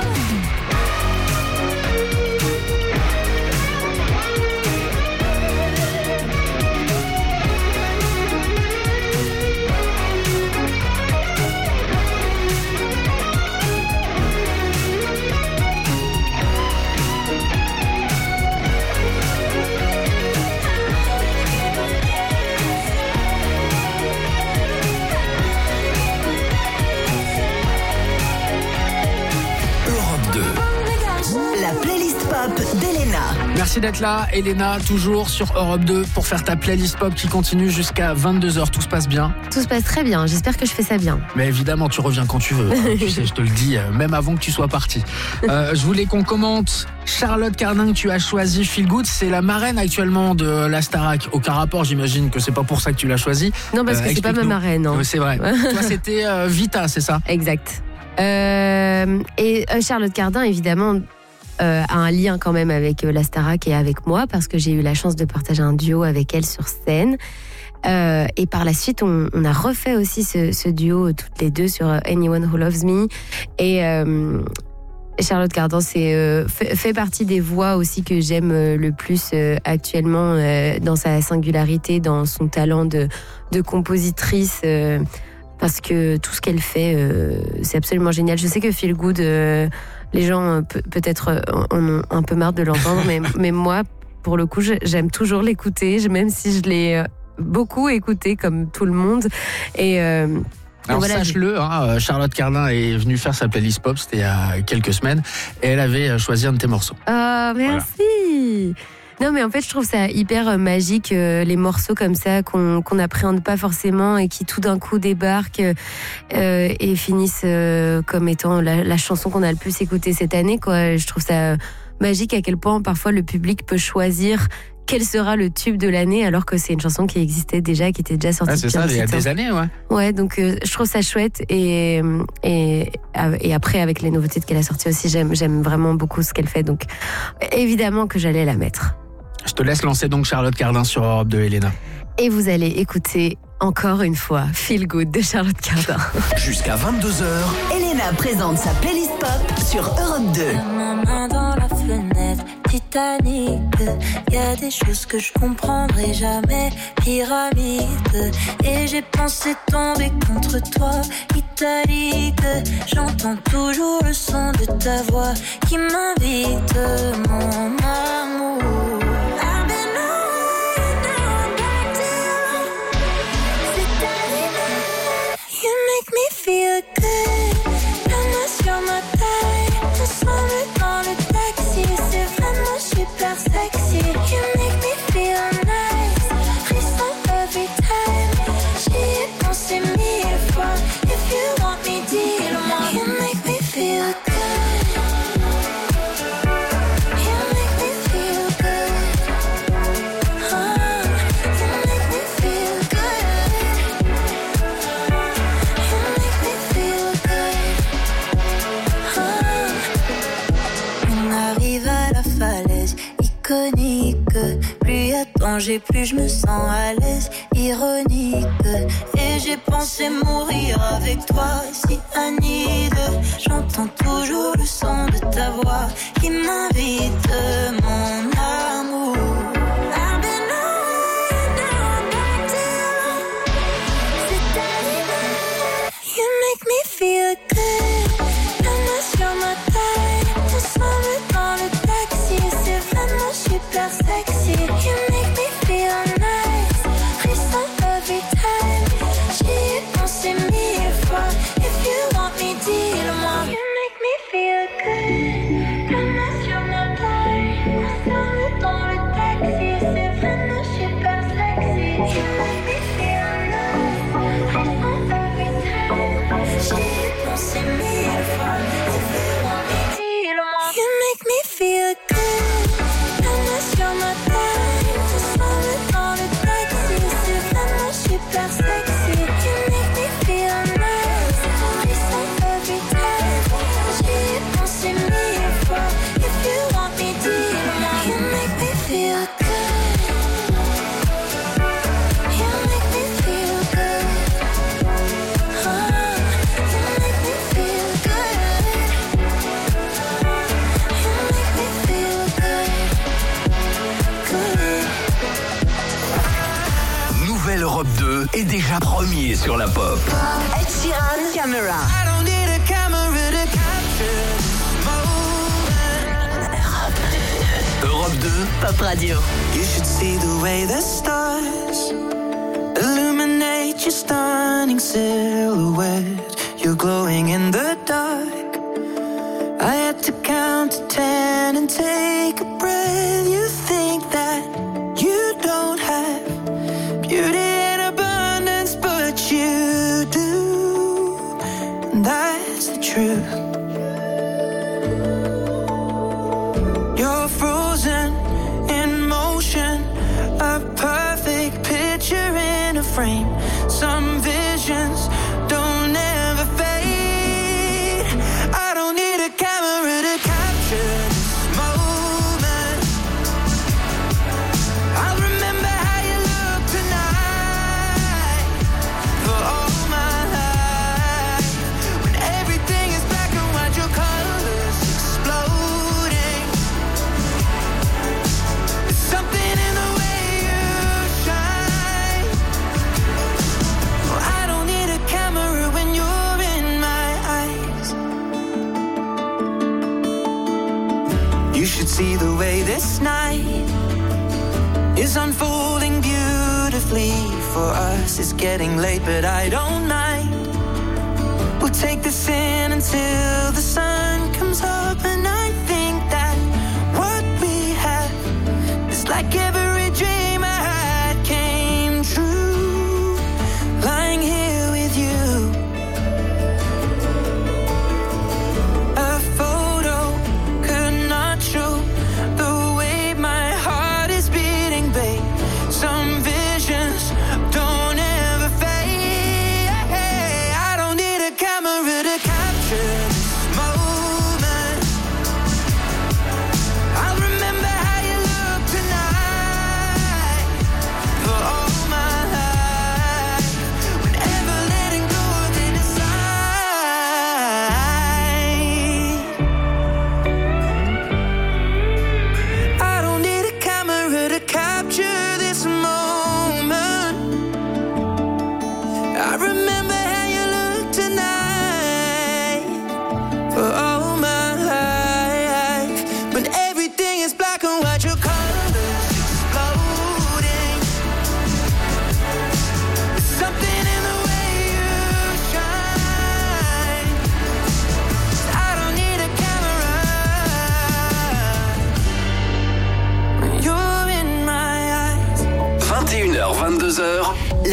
[SPEAKER 2] Europe deux.
[SPEAKER 1] La playlist pop d'Elena.
[SPEAKER 3] Merci d'être là, Elena, toujours sur Europe deux pour faire ta playlist pop qui continue jusqu'à vingt-deux heures. Tout se passe bien?
[SPEAKER 4] Tout se passe très bien, j'espère que je fais ça bien.
[SPEAKER 3] Mais évidemment, tu reviens quand tu veux. Tu sais, je te le dis, euh, même avant que tu sois parti. Euh, je voulais qu'on commente Charlotte Cardin que tu as choisi. Feel Good, c'est la marraine actuellement de la Starac. Aucun rapport, j'imagine que c'est pas pour ça que tu l'as choisie.
[SPEAKER 4] Non, parce que c'est pas ma
[SPEAKER 3] explique-nous.
[SPEAKER 4] marraine, non.
[SPEAKER 3] Oui, c'est vrai. Toi, c'était euh, Vita, c'est ça?
[SPEAKER 4] Exact. Euh, et euh, Charlotte Cardin, évidemment, euh, a un lien quand même avec euh, la Starac et avec moi, parce que j'ai eu la chance de partager un duo avec elle sur scène. Euh, et par la suite, on, on a refait aussi ce, ce duo toutes les deux sur Anyone Who Loves Me. Et euh, Charlotte Cardin c'est, euh, fait, fait partie des voix aussi que j'aime euh, le plus euh, actuellement, euh, dans sa singularité, dans son talent de, de compositrice. Euh, parce que tout ce qu'elle fait, euh, c'est absolument génial. Je sais que Feel Good, euh, les gens euh, peut- peut-être euh, en ont un peu marre de l'entendre, mais, mais moi, pour le coup, je- j'aime toujours l'écouter, je- même si je l'ai euh, beaucoup écouté comme tout le monde. Et euh,
[SPEAKER 3] Alors
[SPEAKER 4] voilà,
[SPEAKER 3] sache-le, hein, Charlotte Cardin est venue faire sa playlist pop, c'était il y a quelques semaines, et elle avait choisi un de tes morceaux.
[SPEAKER 4] Ah, merci. Non, mais en fait, je trouve ça hyper euh, magique, euh, les morceaux comme ça qu'on qu'on n'appréhende pas forcément et qui tout d'un coup débarquent euh, et finissent euh, comme étant la, la chanson qu'on a le plus écoutée cette année, quoi. Je trouve ça euh, magique à quel point parfois le public peut choisir quel sera le tube de l'année alors que c'est une chanson qui existait déjà, qui était déjà sortie.
[SPEAKER 3] Ah, c'est
[SPEAKER 4] depuis
[SPEAKER 3] ça,
[SPEAKER 4] un
[SPEAKER 3] il y a
[SPEAKER 4] petit
[SPEAKER 3] des
[SPEAKER 4] temps.
[SPEAKER 3] années, ouais.
[SPEAKER 4] Ouais, donc euh, je trouve ça chouette et, et, et après avec les nouveautés qu'elle a sorties aussi, j'aime, j'aime vraiment beaucoup ce qu'elle fait. Donc évidemment que j'allais la mettre.
[SPEAKER 3] Je te laisse lancer donc Charlotte Cardin sur Europe deux, Elena.
[SPEAKER 4] Et vous allez écouter encore une fois Feel Good de Charlotte Cardin.
[SPEAKER 2] Jusqu'à vingt-deux heures,
[SPEAKER 1] Elena présente sa playlist pop sur Europe deux.
[SPEAKER 11] Ma main dans la fenêtre, Titanic. Y a des choses que je comprendrai jamais, pyramide. Et j'ai pensé tomber contre toi, italique. J'entends toujours le son de ta voix qui m'invite, mon amour. Make me feel good. Donne-moi sur ma taille. Ensemble dans le taxi. C'est vraiment super sexy. You make me feel nice. Frisson every time. J'y ai pensé mille fois. If you want me, dis-le-moi. You make me feel good. You make me feel good. Oh, you make me feel good. Iconique, plus y a de danger, plus je me sens à l'aise, ironique. Et j'ai pensé mourir avec toi, si Anide. J'entends toujours le son de ta voix qui m'invite, mon amour. I've been on and back to c'est animal. You make me feel good. Donne-moi sur ma taille, ensemble dans le taxi. C'est vraiment super sexy. You make me feel nice. Frisson every time. J'y ai pensé mille fois. If you want me, dis-le-moi. You make me feel good. Donne-moi sur ma taille, ensemble dans le taxi. C'est vraiment super sexy. You make me feel nice. Frisson every time. J'y ai pensé mille fois. If you want me, dis-le-moi. You make me feel good. Donne-moi sur ma taille, ensemble dans le taxi. C'est vraiment super sexy. You make me feel nice. Frisson every time. J'y ai pensé mille fois. If you want me, dis-le-moi. You make me feel good. You make me feel good. Oh, you make me feel good. You make me feel good.
[SPEAKER 2] Nouvelle Europe deux est déjà premier sur la pop.
[SPEAKER 1] Ed Sheeran, Camera.
[SPEAKER 6] I don't need a camera to capture this moment.
[SPEAKER 2] Europe deux,
[SPEAKER 1] Pop Radio.
[SPEAKER 6] You should see the way the stars illuminate your stunning silhouette. You're glowing in the dark. I had to count to ten and take a breath. You think that you don't have beauty in abundance, but you do. And that's the truth. You're frozen in motion, a perfect picture in a frame. Some visions don't ever fade. I don't need a camera to capture this moment. I'll remember how you look tonight for all my life. When everything is black and white, your colors exploding. There's something in the way you shine. Oh, I don't need a camera when you're in my eyes. You should see the way this night is unfolding beautifully for us. It's getting late, but I don't mind. We'll take this in until the sun comes up, and I think that what we have is like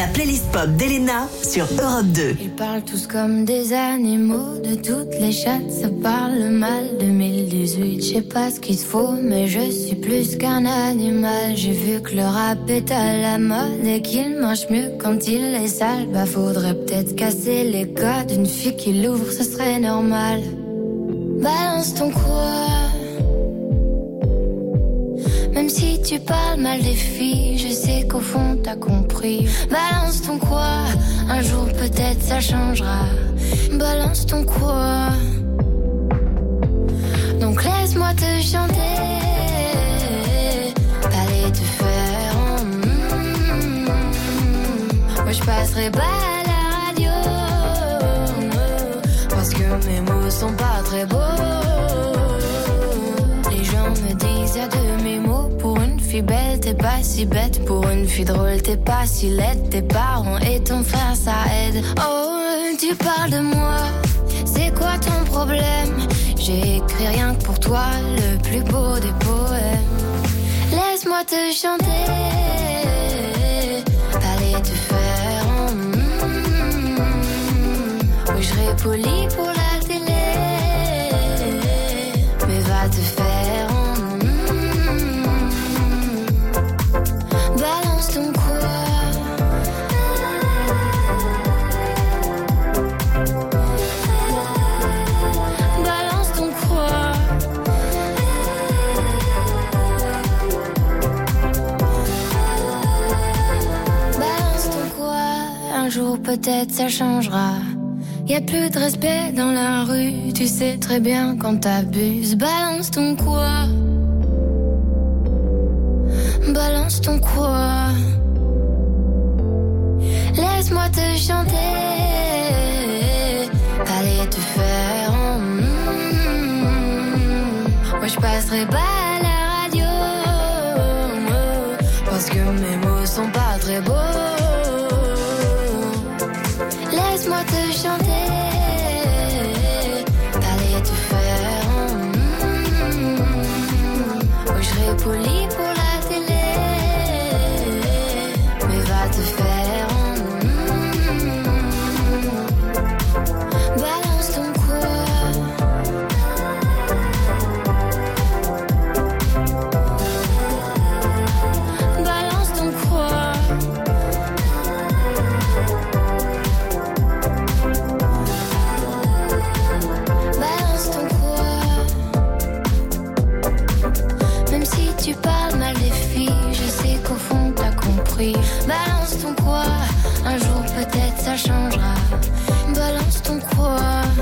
[SPEAKER 1] La playlist pop d'Elena sur Europe deux.
[SPEAKER 10] Ils parlent tous comme des animaux, de toutes les chattes, ça parle mal. deux mille dix-huit, je sais pas ce qu'il te faut, mais je suis plus qu'un animal. J'ai vu que le rap est à la mode et qu'il mange mieux quand il est sale. Bah faudrait peut-être casser les codes, une fille qui l'ouvre, ce serait normal. Balance ton quoi. Même si tu parles mal des filles, je sais qu'au fond t'as compris. Balance ton quoi, un jour peut-être ça changera. Balance ton quoi. Donc laisse-moi te chanter, aller te faire en mm, moi je passerai pas à la radio, parce que mes mots sont pas très beaux. Les gens me disent y'a de mes mots. Pour une fille belle t'es pas si bête, pour une fille drôle t'es pas si laide. Tes parents et ton frère ça aide. Oh tu parles de moi, c'est quoi ton problème? J'ai écrit rien que pour toi, le plus beau des poèmes. Laisse-moi te chanter, aller te faire en mm, oui je serai poli pour la télé, mais va te faire en mm, balance ton quoi. Un jour peut-être ça changera. Y'a plus de respect dans la rue, tu sais très bien quand t'abuses. Balance ton quoi. Balance ton quoi. Laisse-moi te chanter, aller te faire en mm, moi je passerai pas à la radio, parce que mes mots sont pas très beaux. Laisse-moi te chanter, aller te faire en mm, oui je serai poli pour la télé, mais va te faire en mm, balance ton quoi. Balance ton quoi. Tu parles mal des filles, je sais qu'au fond t'as compris. Balance ton quoi, un jour peut-être ça changera. Balance ton quoi.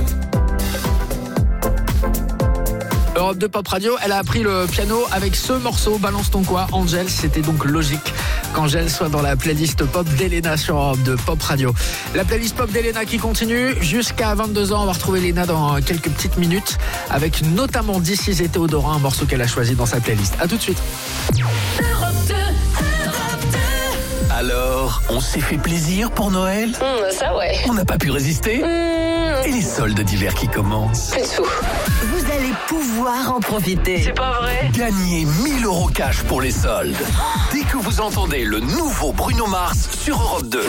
[SPEAKER 3] Europe deux Pop Radio, elle a appris le piano avec ce morceau, Balance ton quoi, Angel. C'était donc logique qu'Angel soit dans la playlist pop d'Elena sur Europe deux Pop Radio. La playlist pop d'Elena qui continue jusqu'à vingt-deux ans. On va retrouver Elena dans quelques petites minutes avec notamment This Is et Théodora, un morceau qu'elle a choisi dans sa playlist. A tout de suite.
[SPEAKER 1] Europe deux, Europe deux.
[SPEAKER 2] Alors, on s'est fait plaisir pour Noël?
[SPEAKER 12] mmh, Ça ouais.
[SPEAKER 2] On n'a pas pu résister mmh. Et les soldes d'hiver qui commencent?
[SPEAKER 12] Plus de sous.
[SPEAKER 1] Vous allez pouvoir en profiter.
[SPEAKER 12] C'est pas vrai.
[SPEAKER 2] Gagnez mille euros cash pour les soldes. Dès que vous entendez le nouveau Bruno Mars sur Europe deux.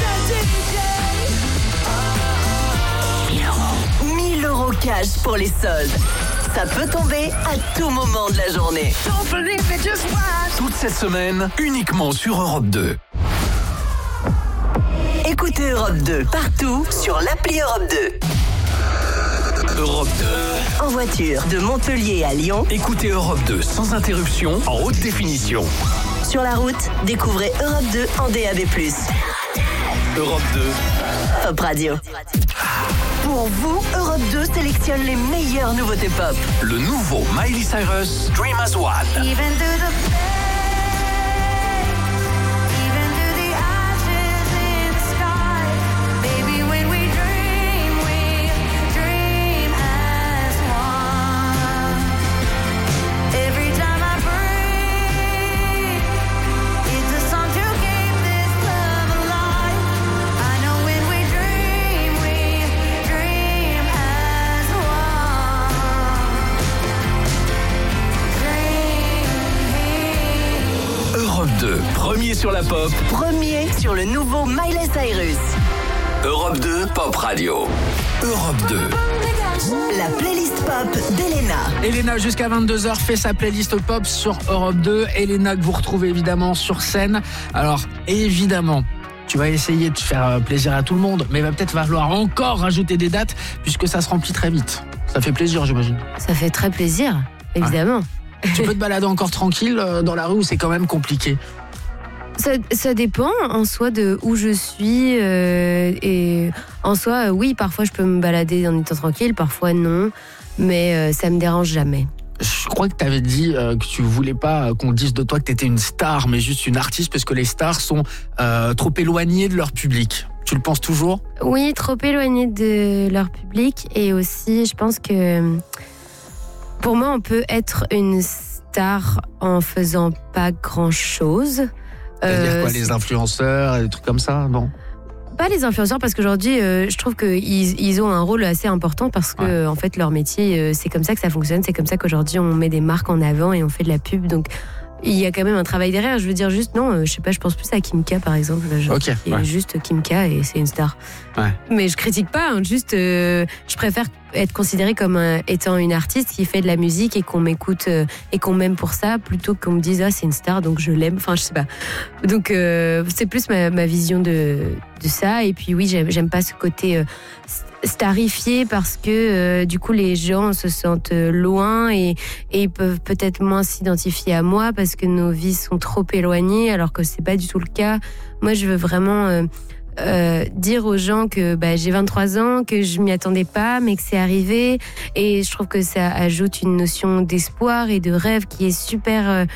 [SPEAKER 1] mille euros cash pour les soldes. Ça peut tomber à tout moment de la journée.
[SPEAKER 2] Toute cette semaine, uniquement sur Europe deux.
[SPEAKER 1] Écoutez Europe deux partout sur l'appli Europe deux.
[SPEAKER 2] Europe deux.
[SPEAKER 1] En voiture de Montpellier à Lyon.
[SPEAKER 2] Écoutez Europe deux sans interruption, en haute définition.
[SPEAKER 1] Sur la route, découvrez Europe deux en D A B plus.
[SPEAKER 2] Europe deux.
[SPEAKER 1] Pop Radio. Pour vous, Europe deux sélectionne les meilleures nouveautés pop.
[SPEAKER 2] Le nouveau Miley Cyrus, Dream as One.
[SPEAKER 11] Even through the even through the ashes in the sky, baby, when we dream, we dream as one. Every time I breathe, it's a song to keep this love alive. I know when we dream, we dream as one. Dream.
[SPEAKER 2] sur la pop.
[SPEAKER 1] Premier sur le nouveau Miley Cyrus.
[SPEAKER 2] Europe deux, Pop Radio. Europe deux.
[SPEAKER 1] La playlist pop d'Elena.
[SPEAKER 3] Elena, jusqu'à vingt-deux heures, fait sa playlist pop sur Europe deux. Elena, que vous retrouvez évidemment sur scène. Alors, évidemment, tu vas essayer de faire plaisir à tout le monde, mais il va peut-être falloir encore rajouter des dates, puisque ça se remplit très vite. Ça fait plaisir, j'imagine.
[SPEAKER 4] Ça fait très plaisir, évidemment.
[SPEAKER 3] Ouais. Tu peux te balader encore tranquille dans la rue ou c'est quand même compliqué?
[SPEAKER 4] Ça, ça dépend en soi de où je suis euh, et en soi euh, oui parfois je peux me balader en étant tranquille, parfois non, mais euh, ça me dérange jamais.
[SPEAKER 3] Je crois que tu avais dit euh, que tu voulais pas qu'on dise de toi que tu étais une star, mais juste une artiste, parce que les stars sont euh, trop éloignées de leur public. Tu le penses toujours?
[SPEAKER 4] Oui, trop éloignées de leur public, et aussi je pense que pour moi on peut être une star en faisant pas grand chose.
[SPEAKER 3] C'est-à-dire
[SPEAKER 4] Euh,
[SPEAKER 3] quoi, les influenceurs et des trucs comme ça, non?
[SPEAKER 4] Pas les influenceurs, parce qu'aujourd'hui, euh, je trouve qu'ils ils ont un rôle assez important, parce que
[SPEAKER 3] Ouais.
[SPEAKER 4] en fait leur métier, euh, c'est comme ça que ça fonctionne, c'est comme ça qu'aujourd'hui on met des marques en avant et on fait de la pub, donc il y a quand même un travail derrière. Je veux dire juste non, euh, je sais pas, je pense plus à Kim K par exemple, genre,
[SPEAKER 3] Ok,
[SPEAKER 4] qui est
[SPEAKER 3] ouais.
[SPEAKER 4] juste Kim K et c'est une star.
[SPEAKER 3] Ouais.
[SPEAKER 4] Mais je critique pas, hein, juste euh, je préfère être considérée comme un- étant une artiste qui fait de la musique et qu'on m'écoute euh, et qu'on m'aime pour ça, plutôt qu'on me dise ah c'est une star donc je l'aime, enfin je sais pas. Donc euh, c'est plus ma, ma vision de, de ça. Et puis oui, j'aime, j'aime pas ce côté euh, starifié, parce que euh, du coup les gens se sentent euh, loin et, et ils peuvent peut-être moins s'identifier à moi parce que nos vies sont trop éloignées, alors que c'est pas du tout le cas. Moi je veux vraiment euh, euh, dire aux gens que bah, j'ai vingt-trois ans, que je m'y attendais pas, mais que c'est arrivé, et je trouve que ça ajoute une notion d'espoir et de rêve qui est super euh,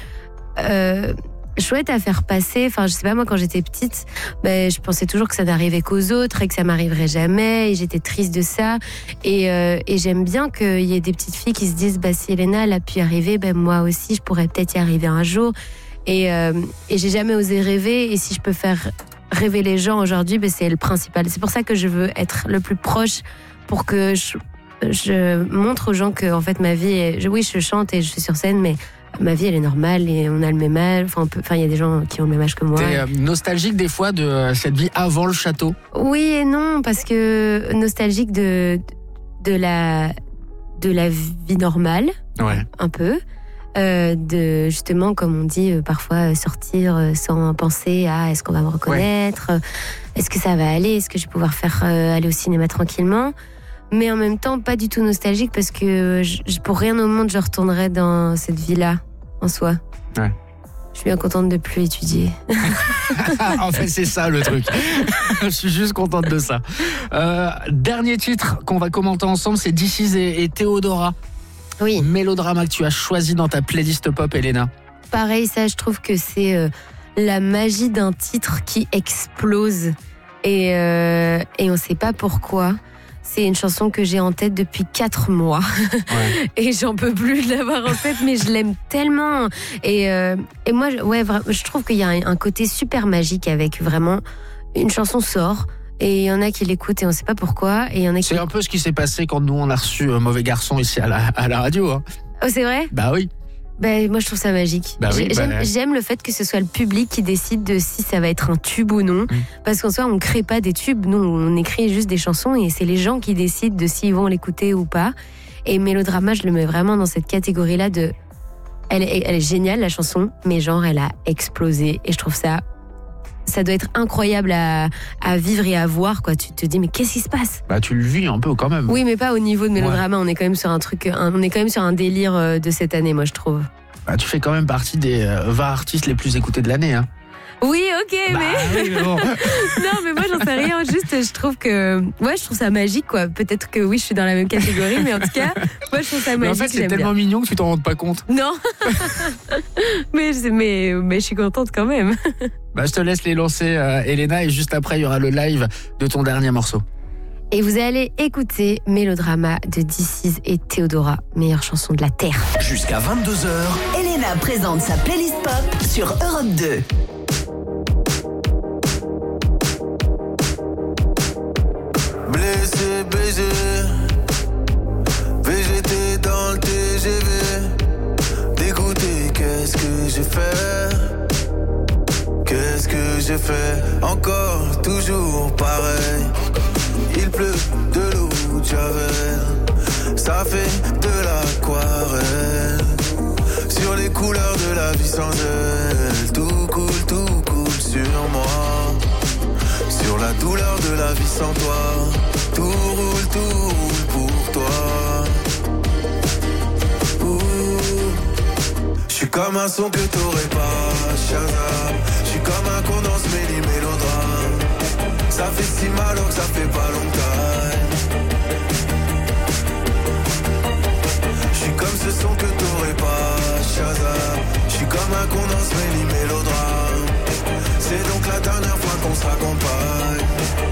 [SPEAKER 4] euh, chouette à faire passer. Enfin, je sais pas, moi quand j'étais petite, ben, je pensais toujours que ça n'arrivait qu'aux autres et que ça m'arriverait jamais, et j'étais triste de ça. Et, euh, et j'aime bien qu'il y ait des petites filles qui se disent bah si Elena elle a pu y arriver, ben moi aussi je pourrais peut-être y arriver un jour. Et, euh, et j'ai jamais osé rêver, et si je peux faire rêver les gens aujourd'hui, ben c'est le principal. C'est pour ça que je veux être le plus proche, pour que je, je montre aux gens que en fait ma vie est, je, oui je chante et je suis sur scène, mais ma vie elle est normale et on a le même âge. Enfin, on peut, enfin il y a des gens qui ont le même âge que moi.
[SPEAKER 3] T'es euh, nostalgique des fois de euh, cette vie avant le château?
[SPEAKER 4] Oui et non, parce que nostalgique de de la de la vie normale,
[SPEAKER 3] Ouais.
[SPEAKER 4] un peu. Euh, de justement, comme on dit, euh, parfois sortir euh, sans penser à est-ce qu'on va me reconnaître, euh, est-ce que ça va aller, est-ce que je vais pouvoir faire euh, aller au cinéma tranquillement. Mais en même temps, pas du tout nostalgique, parce que je, je- pour rien au monde je retournerais dans cette vie-là en soi.
[SPEAKER 3] Ouais.
[SPEAKER 4] Je suis bien contente de plus étudier.
[SPEAKER 3] En fait, c'est ça le truc. Je suis juste contente de ça. Euh, dernier titre qu'on va commenter ensemble, c'est This Is et, et Théodora.
[SPEAKER 4] Oui.
[SPEAKER 3] Mélodrama que tu as choisi dans ta playlist pop, Elena.
[SPEAKER 4] Pareil, ça, je trouve que c'est euh, la magie d'un titre qui explose. Et, euh, et on sait pas pourquoi. C'est une chanson que j'ai en tête depuis quatre mois.
[SPEAKER 3] Ouais.
[SPEAKER 4] Et j'en peux plus de l'avoir en tête, mais je l'aime tellement. Et, euh, et moi, je- ouais, vra- je trouve qu'il y a un, un côté super magique avec vraiment une chanson sort. Et il y en a qui l'écoutent et on sait pas pourquoi. Et il y en a qui.
[SPEAKER 3] C'est un peu ce qui s'est passé quand nous on a reçu euh, Mauvais Garçon ici à la, à la radio. Hein.
[SPEAKER 4] Oh, c'est vrai?
[SPEAKER 3] Bah oui.
[SPEAKER 4] Ben, moi, je trouve ça magique.
[SPEAKER 3] Bah oui,
[SPEAKER 4] J'ai- j'aime,
[SPEAKER 3] bah-
[SPEAKER 4] j'aime le fait que ce soit le public qui décide de si ça va être un tube ou non.
[SPEAKER 3] Mm.
[SPEAKER 4] Parce qu'en soi, on ne crée pas des tubes. Nous, on écrit juste des chansons et c'est les gens qui décident de s'ils vont l'écouter ou pas. Et Mélodrama, je le mets vraiment dans cette catégorie-là de. Elle est, elle est géniale, la chanson, mais genre, elle a explosé. Et je trouve ça. Ça doit être incroyable à, à vivre et à voir, quoi. Tu te dis, mais qu'est-ce qui se passe?
[SPEAKER 3] Bah tu le vis un peu quand même.
[SPEAKER 4] Oui, mais pas au niveau de Mélodrama. On est quand même sur un truc. un- on est quand même sur un délire euh, de cette année, moi, je trouve.
[SPEAKER 3] Bah, tu fais quand même partie des euh, vingt artistes les plus écoutés de l'année. Hein.
[SPEAKER 4] Oui, ok,
[SPEAKER 3] Bah
[SPEAKER 4] mais.
[SPEAKER 3] oui, mais bon.
[SPEAKER 4] Non, mais moi, j'en sais rien. Juste, je trouve que. Ouais, je trouve ça magique, quoi. Peut-être que oui, je suis dans la même catégorie, mais en tout cas, moi, je trouve ça
[SPEAKER 3] Mais en
[SPEAKER 4] magique.
[SPEAKER 3] fait, c'est
[SPEAKER 4] j'aime
[SPEAKER 3] tellement
[SPEAKER 4] bien.
[SPEAKER 3] mignon que tu t'en rends pas compte.
[SPEAKER 4] Non. mais, je- mais, mais je suis contente quand même.
[SPEAKER 3] Bah, je te laisse les lancer, euh, Elena, et juste après, il y aura le live de ton dernier morceau.
[SPEAKER 4] Et vous allez écouter Mélodrama de This Is et Théodora, meilleure chanson de la Terre.
[SPEAKER 2] Jusqu'à vingt-deux heures,
[SPEAKER 1] Elena présente sa playlist pop sur Europe deux.
[SPEAKER 6] Blessé, baisé, V G T dans le T G V. Dégoûté, qu'est-ce que j'ai fait? Qu'est-ce
[SPEAKER 12] j'ai fait encore, toujours pareil. Il pleut de l'eau de Javel, ça fait de l'aquarelle. Sur les couleurs de la vie sans elle, tout coule, tout coule sur moi. Sur la douleur de la vie sans toi, tout roule, tout roule pour toi. Je suis comme un son que t'aurais pas, Shazam. Je suis comme un condense méli mélodrame. Ça fait si mal alors que ça fait pas longtemps. Je suis comme ce son que t'aurais pas, Shazam. Je suis comme un condense méli mélodrame. C'est donc la dernière fois qu'on se raccompagne.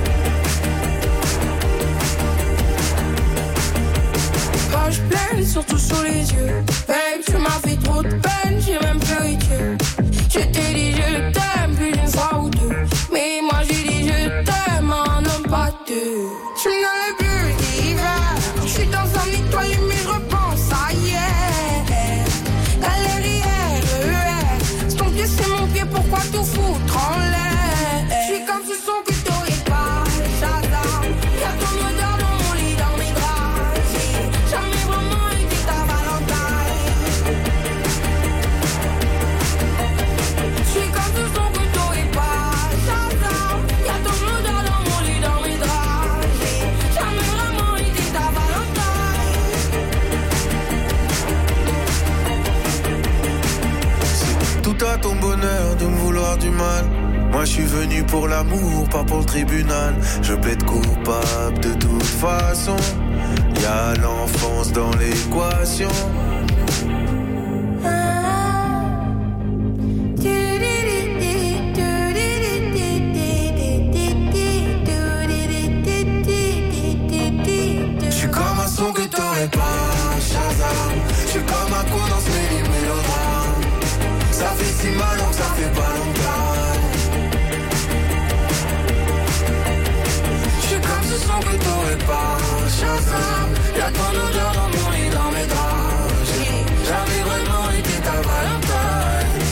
[SPEAKER 7] Page pleine, surtout sur les yeux. Babe, tu m'as fait trop de peine, j'ai même pleuré Dieu. Je t'ai dit je t'aime plus d'une fois ou deux. Mais moi j'ai dit je t'aime, un homme pas deux. Je suis dans le bleu d'hiver. Je suis dans un étoile mais je repense à hier. Galérière, E R. Ton pied c'est mon pied, pourquoi tout foutre en l'air? Je suis comme ce son que t'aurais pas, Shazam. Y'a ton odeur dans mon lit, dans mes draps. J'ai jamais vraiment été ta Valentine. Je suis comme ce son que t'aurais pas, Shazam. Y'a ton odeur dans mon lit, dans mes draps. J'ai jamais vraiment été ta Valentine.
[SPEAKER 12] C'est tout à ton bonheur de me vouloir du mal. Moi je suis venu pour l'amour, pas pour le tribunal. Je plaide coupable de toute façon. Y'a l'enfance dans l'équation. Je suis comme un son que t'aurais pas, Shazam. Je suis comme un coup dans ce mélodrame. Ça fait si mal donc ça fait pas longtemps. Je suis comme ce son que t'aurais pas, Shazam. Y'a ton odeur dans mon lit, dans mes draps. J'ai jamais vraiment été ta Valentine.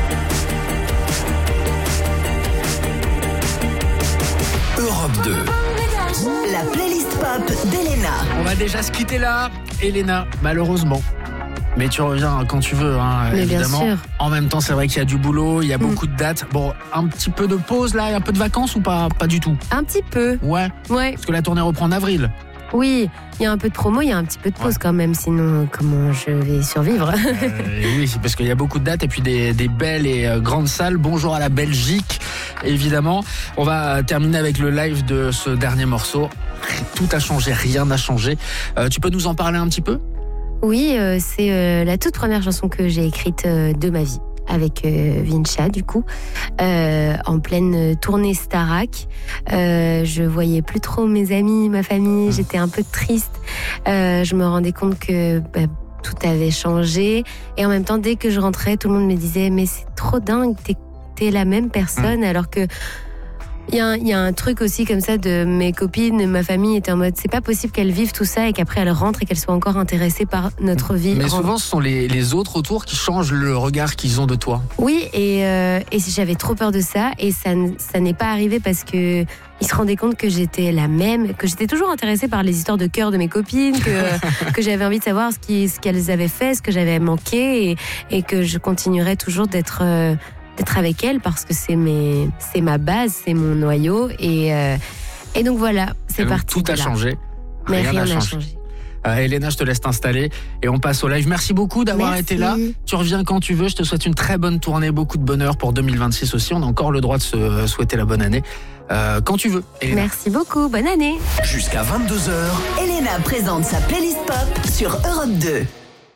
[SPEAKER 2] Europe deux.
[SPEAKER 1] La playlist pop d'Elena.
[SPEAKER 3] On va déjà se quitter là, Elena, malheureusement. Mais tu reviens quand tu veux, hein,
[SPEAKER 4] Mais bien
[SPEAKER 3] évidemment.
[SPEAKER 4] sûr.
[SPEAKER 3] En même temps, c'est vrai qu'il y a du boulot, il y a
[SPEAKER 4] Mm.
[SPEAKER 3] beaucoup de dates. Bon, un petit peu de pause là, et un peu de vacances ou pas, pas du tout?
[SPEAKER 4] Un petit peu.
[SPEAKER 3] Ouais.
[SPEAKER 4] Ouais.
[SPEAKER 3] Parce que la tournée reprend en avril.
[SPEAKER 4] Oui, il y a un peu de promo, il y a un petit peu de pause quand même, sinon comment je vais survivre?
[SPEAKER 3] Euh, et oui, c'est parce qu'il y a beaucoup de dates et puis des, des belles et euh, grandes salles. Bonjour à la Belgique, évidemment. On va terminer avec le live de ce dernier morceau. Tout a changé, rien n'a changé. Euh, tu peux nous en parler un petit peu?
[SPEAKER 4] Oui, euh, c'est euh, la toute première chanson que j'ai écrite euh, de ma vie, avec euh, Vincha, du coup, euh, en pleine tournée Starac. Euh, je voyais plus trop mes amis, ma famille, j'étais un peu triste. Euh, je me rendais compte que bah, tout avait changé. Et en même temps, dès que je rentrais, tout le monde me disait « Mais c'est trop dingue, t'es, t'es la même personne mmh. », alors que Il y, a un, il y a un truc aussi comme ça de mes copines, ma famille était en mode c'est pas possible qu'elles vivent tout ça et qu'après elles rentrent et qu'elles soient encore intéressées par notre vie.
[SPEAKER 3] Mais souvent ce sont les, les autres autour qui changent le regard qu'ils ont de toi.
[SPEAKER 4] Oui, et, euh, et j'avais trop peur de ça et ça, ça n'est pas arrivé parce que ils se rendaient compte que j'étais la même, que j'étais toujours intéressée par les histoires de cœur de mes copines, que, que j'avais envie de savoir ce, qui, ce qu'elles avaient fait, ce que j'avais manqué et, et que je continuerais toujours d'être... Euh, d'être avec elle parce que c'est mes c'est ma base, c'est mon noyau et euh, et donc voilà, c'est
[SPEAKER 3] et donc
[SPEAKER 4] parti.
[SPEAKER 3] Tout a
[SPEAKER 4] là.
[SPEAKER 3] changé.
[SPEAKER 4] Mais
[SPEAKER 3] rien n'a
[SPEAKER 4] changé.
[SPEAKER 3] changé. Euh, Elena, je te laisse t'installer et on passe au live. Merci beaucoup d'avoir
[SPEAKER 4] Merci.
[SPEAKER 3] été là. Tu reviens quand tu veux. Je te souhaite une très bonne tournée, beaucoup de bonheur pour deux mille vingt-six aussi. On a encore le droit de se souhaiter la bonne année euh, quand tu veux. Elena.
[SPEAKER 4] Merci beaucoup, bonne année.
[SPEAKER 2] Jusqu'à vingt-deux heures.
[SPEAKER 1] Elena présente sa playlist pop sur Europe deux.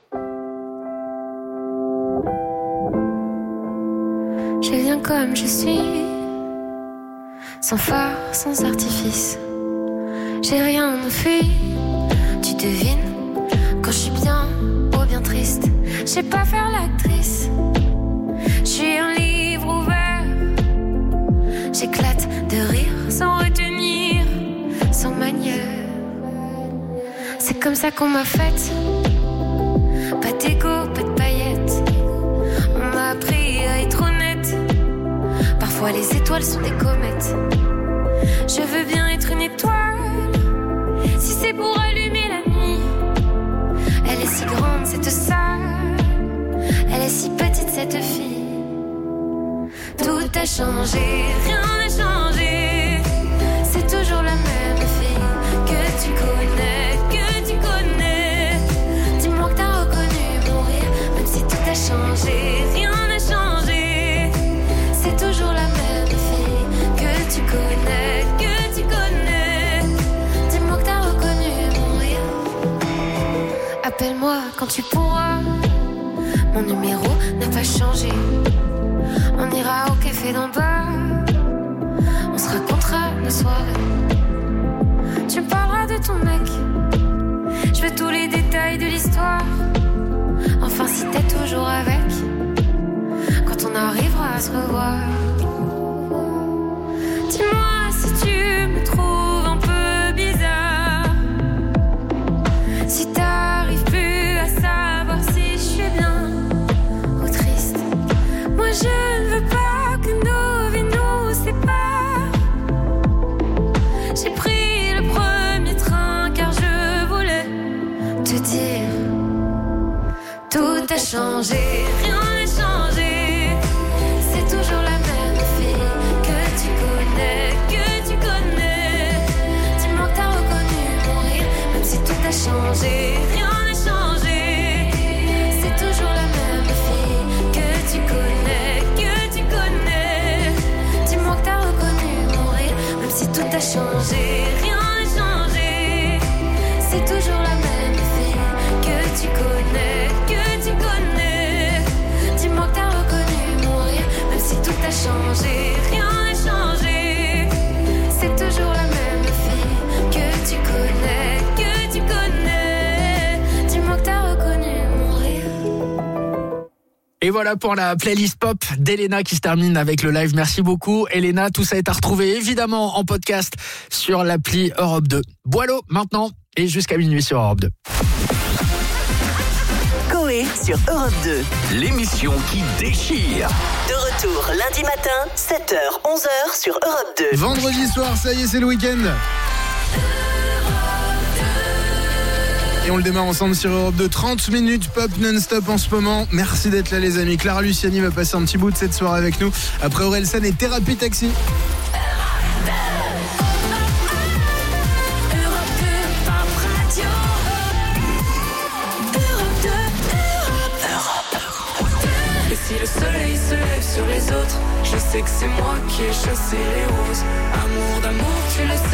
[SPEAKER 10] Je viens comme je suis, sans phare, sans artifice. J'ai rien à fuir, tu devines, quand je suis bien ou bien triste. Je sais pas faire l'actrice, je suis un livre ouvert. J'éclate de rire sans retenir, sans manière. C'est comme ça qu'on m'a faite, pas d'égo, pas de paillettes. On m'a appris à être honnête. Parfois moi les étoiles sont des comètes. Je veux bien être une étoile, si c'est pour allumer la nuit. Elle est si grande cette salle, elle est si petite cette fille. Tout a changé, rien n'a changé. C'est toujours la même fille que tu connais, que tu connais. Dis-moi que t'as reconnu mon rire, même si tout a changé, rien n'a changé. C'est toujours la même fille que tu connais, que tu connais. Dis-moi que t'as reconnu mon rire. Appelle-moi quand tu pourras, mon numéro n'a pas changé. On ira au café d'en bas, on se racontera nos soirées. Tu me parleras de ton mec, je veux tous les détails de l'histoire. Enfin si t'es toujours avec, quand on arrivera à se revoir. Dis-moi si tu me trouves un peu bizarre, si t'arrives plus à savoir si je suis bien ou triste. Moi je ne veux pas que nos vies nous séparent. J'ai pris le premier train car je voulais te dire. Tout a changé, rien n'a changé. C'est toujours la même fille que tu connais, que tu connais. Dis-moi que t'as reconnu mon rire, même si tout a changé, rien n'a changé. C'est toujours la même fille que tu connais, que tu connais. Dis-moi que t'as reconnu mon rire, même si tout a changé, rien n'a changé. C'est toujours la même fille que tu connais, que tu connais. Dis-moi que t'as reconnu mon rire, même si tout a changé, rien n'a changé. C'est toujours la même fille que tu connais, que tu connais. Dis-moi que t'as reconnu mon rire.
[SPEAKER 3] Et voilà pour la playlist pop d'Elena qui se termine avec le live. Merci beaucoup Elena, tout ça est à retrouver évidemment en podcast sur l'appli Europe deux. Boileau maintenant et jusqu'à minuit sur Europe deux.
[SPEAKER 1] Coé sur Europe deux.
[SPEAKER 2] L'émission qui déchire.
[SPEAKER 1] De retour lundi matin, sept heures, onze heures sur Europe deux.
[SPEAKER 13] Vendredi soir, ça y est, c'est le week-end. Et on le démarre ensemble sur Europe deux. trente minutes pop non-stop en ce moment. Merci d'être là les amis. Clara Luciani va passer un petit bout de cette soirée avec nous. Après Orelsan et Thérapie Taxi.
[SPEAKER 7] Et si le soleil se lève sur les autres, je sais que c'est moi qui ai chassé les roses. Amour d'amour, tu le sais.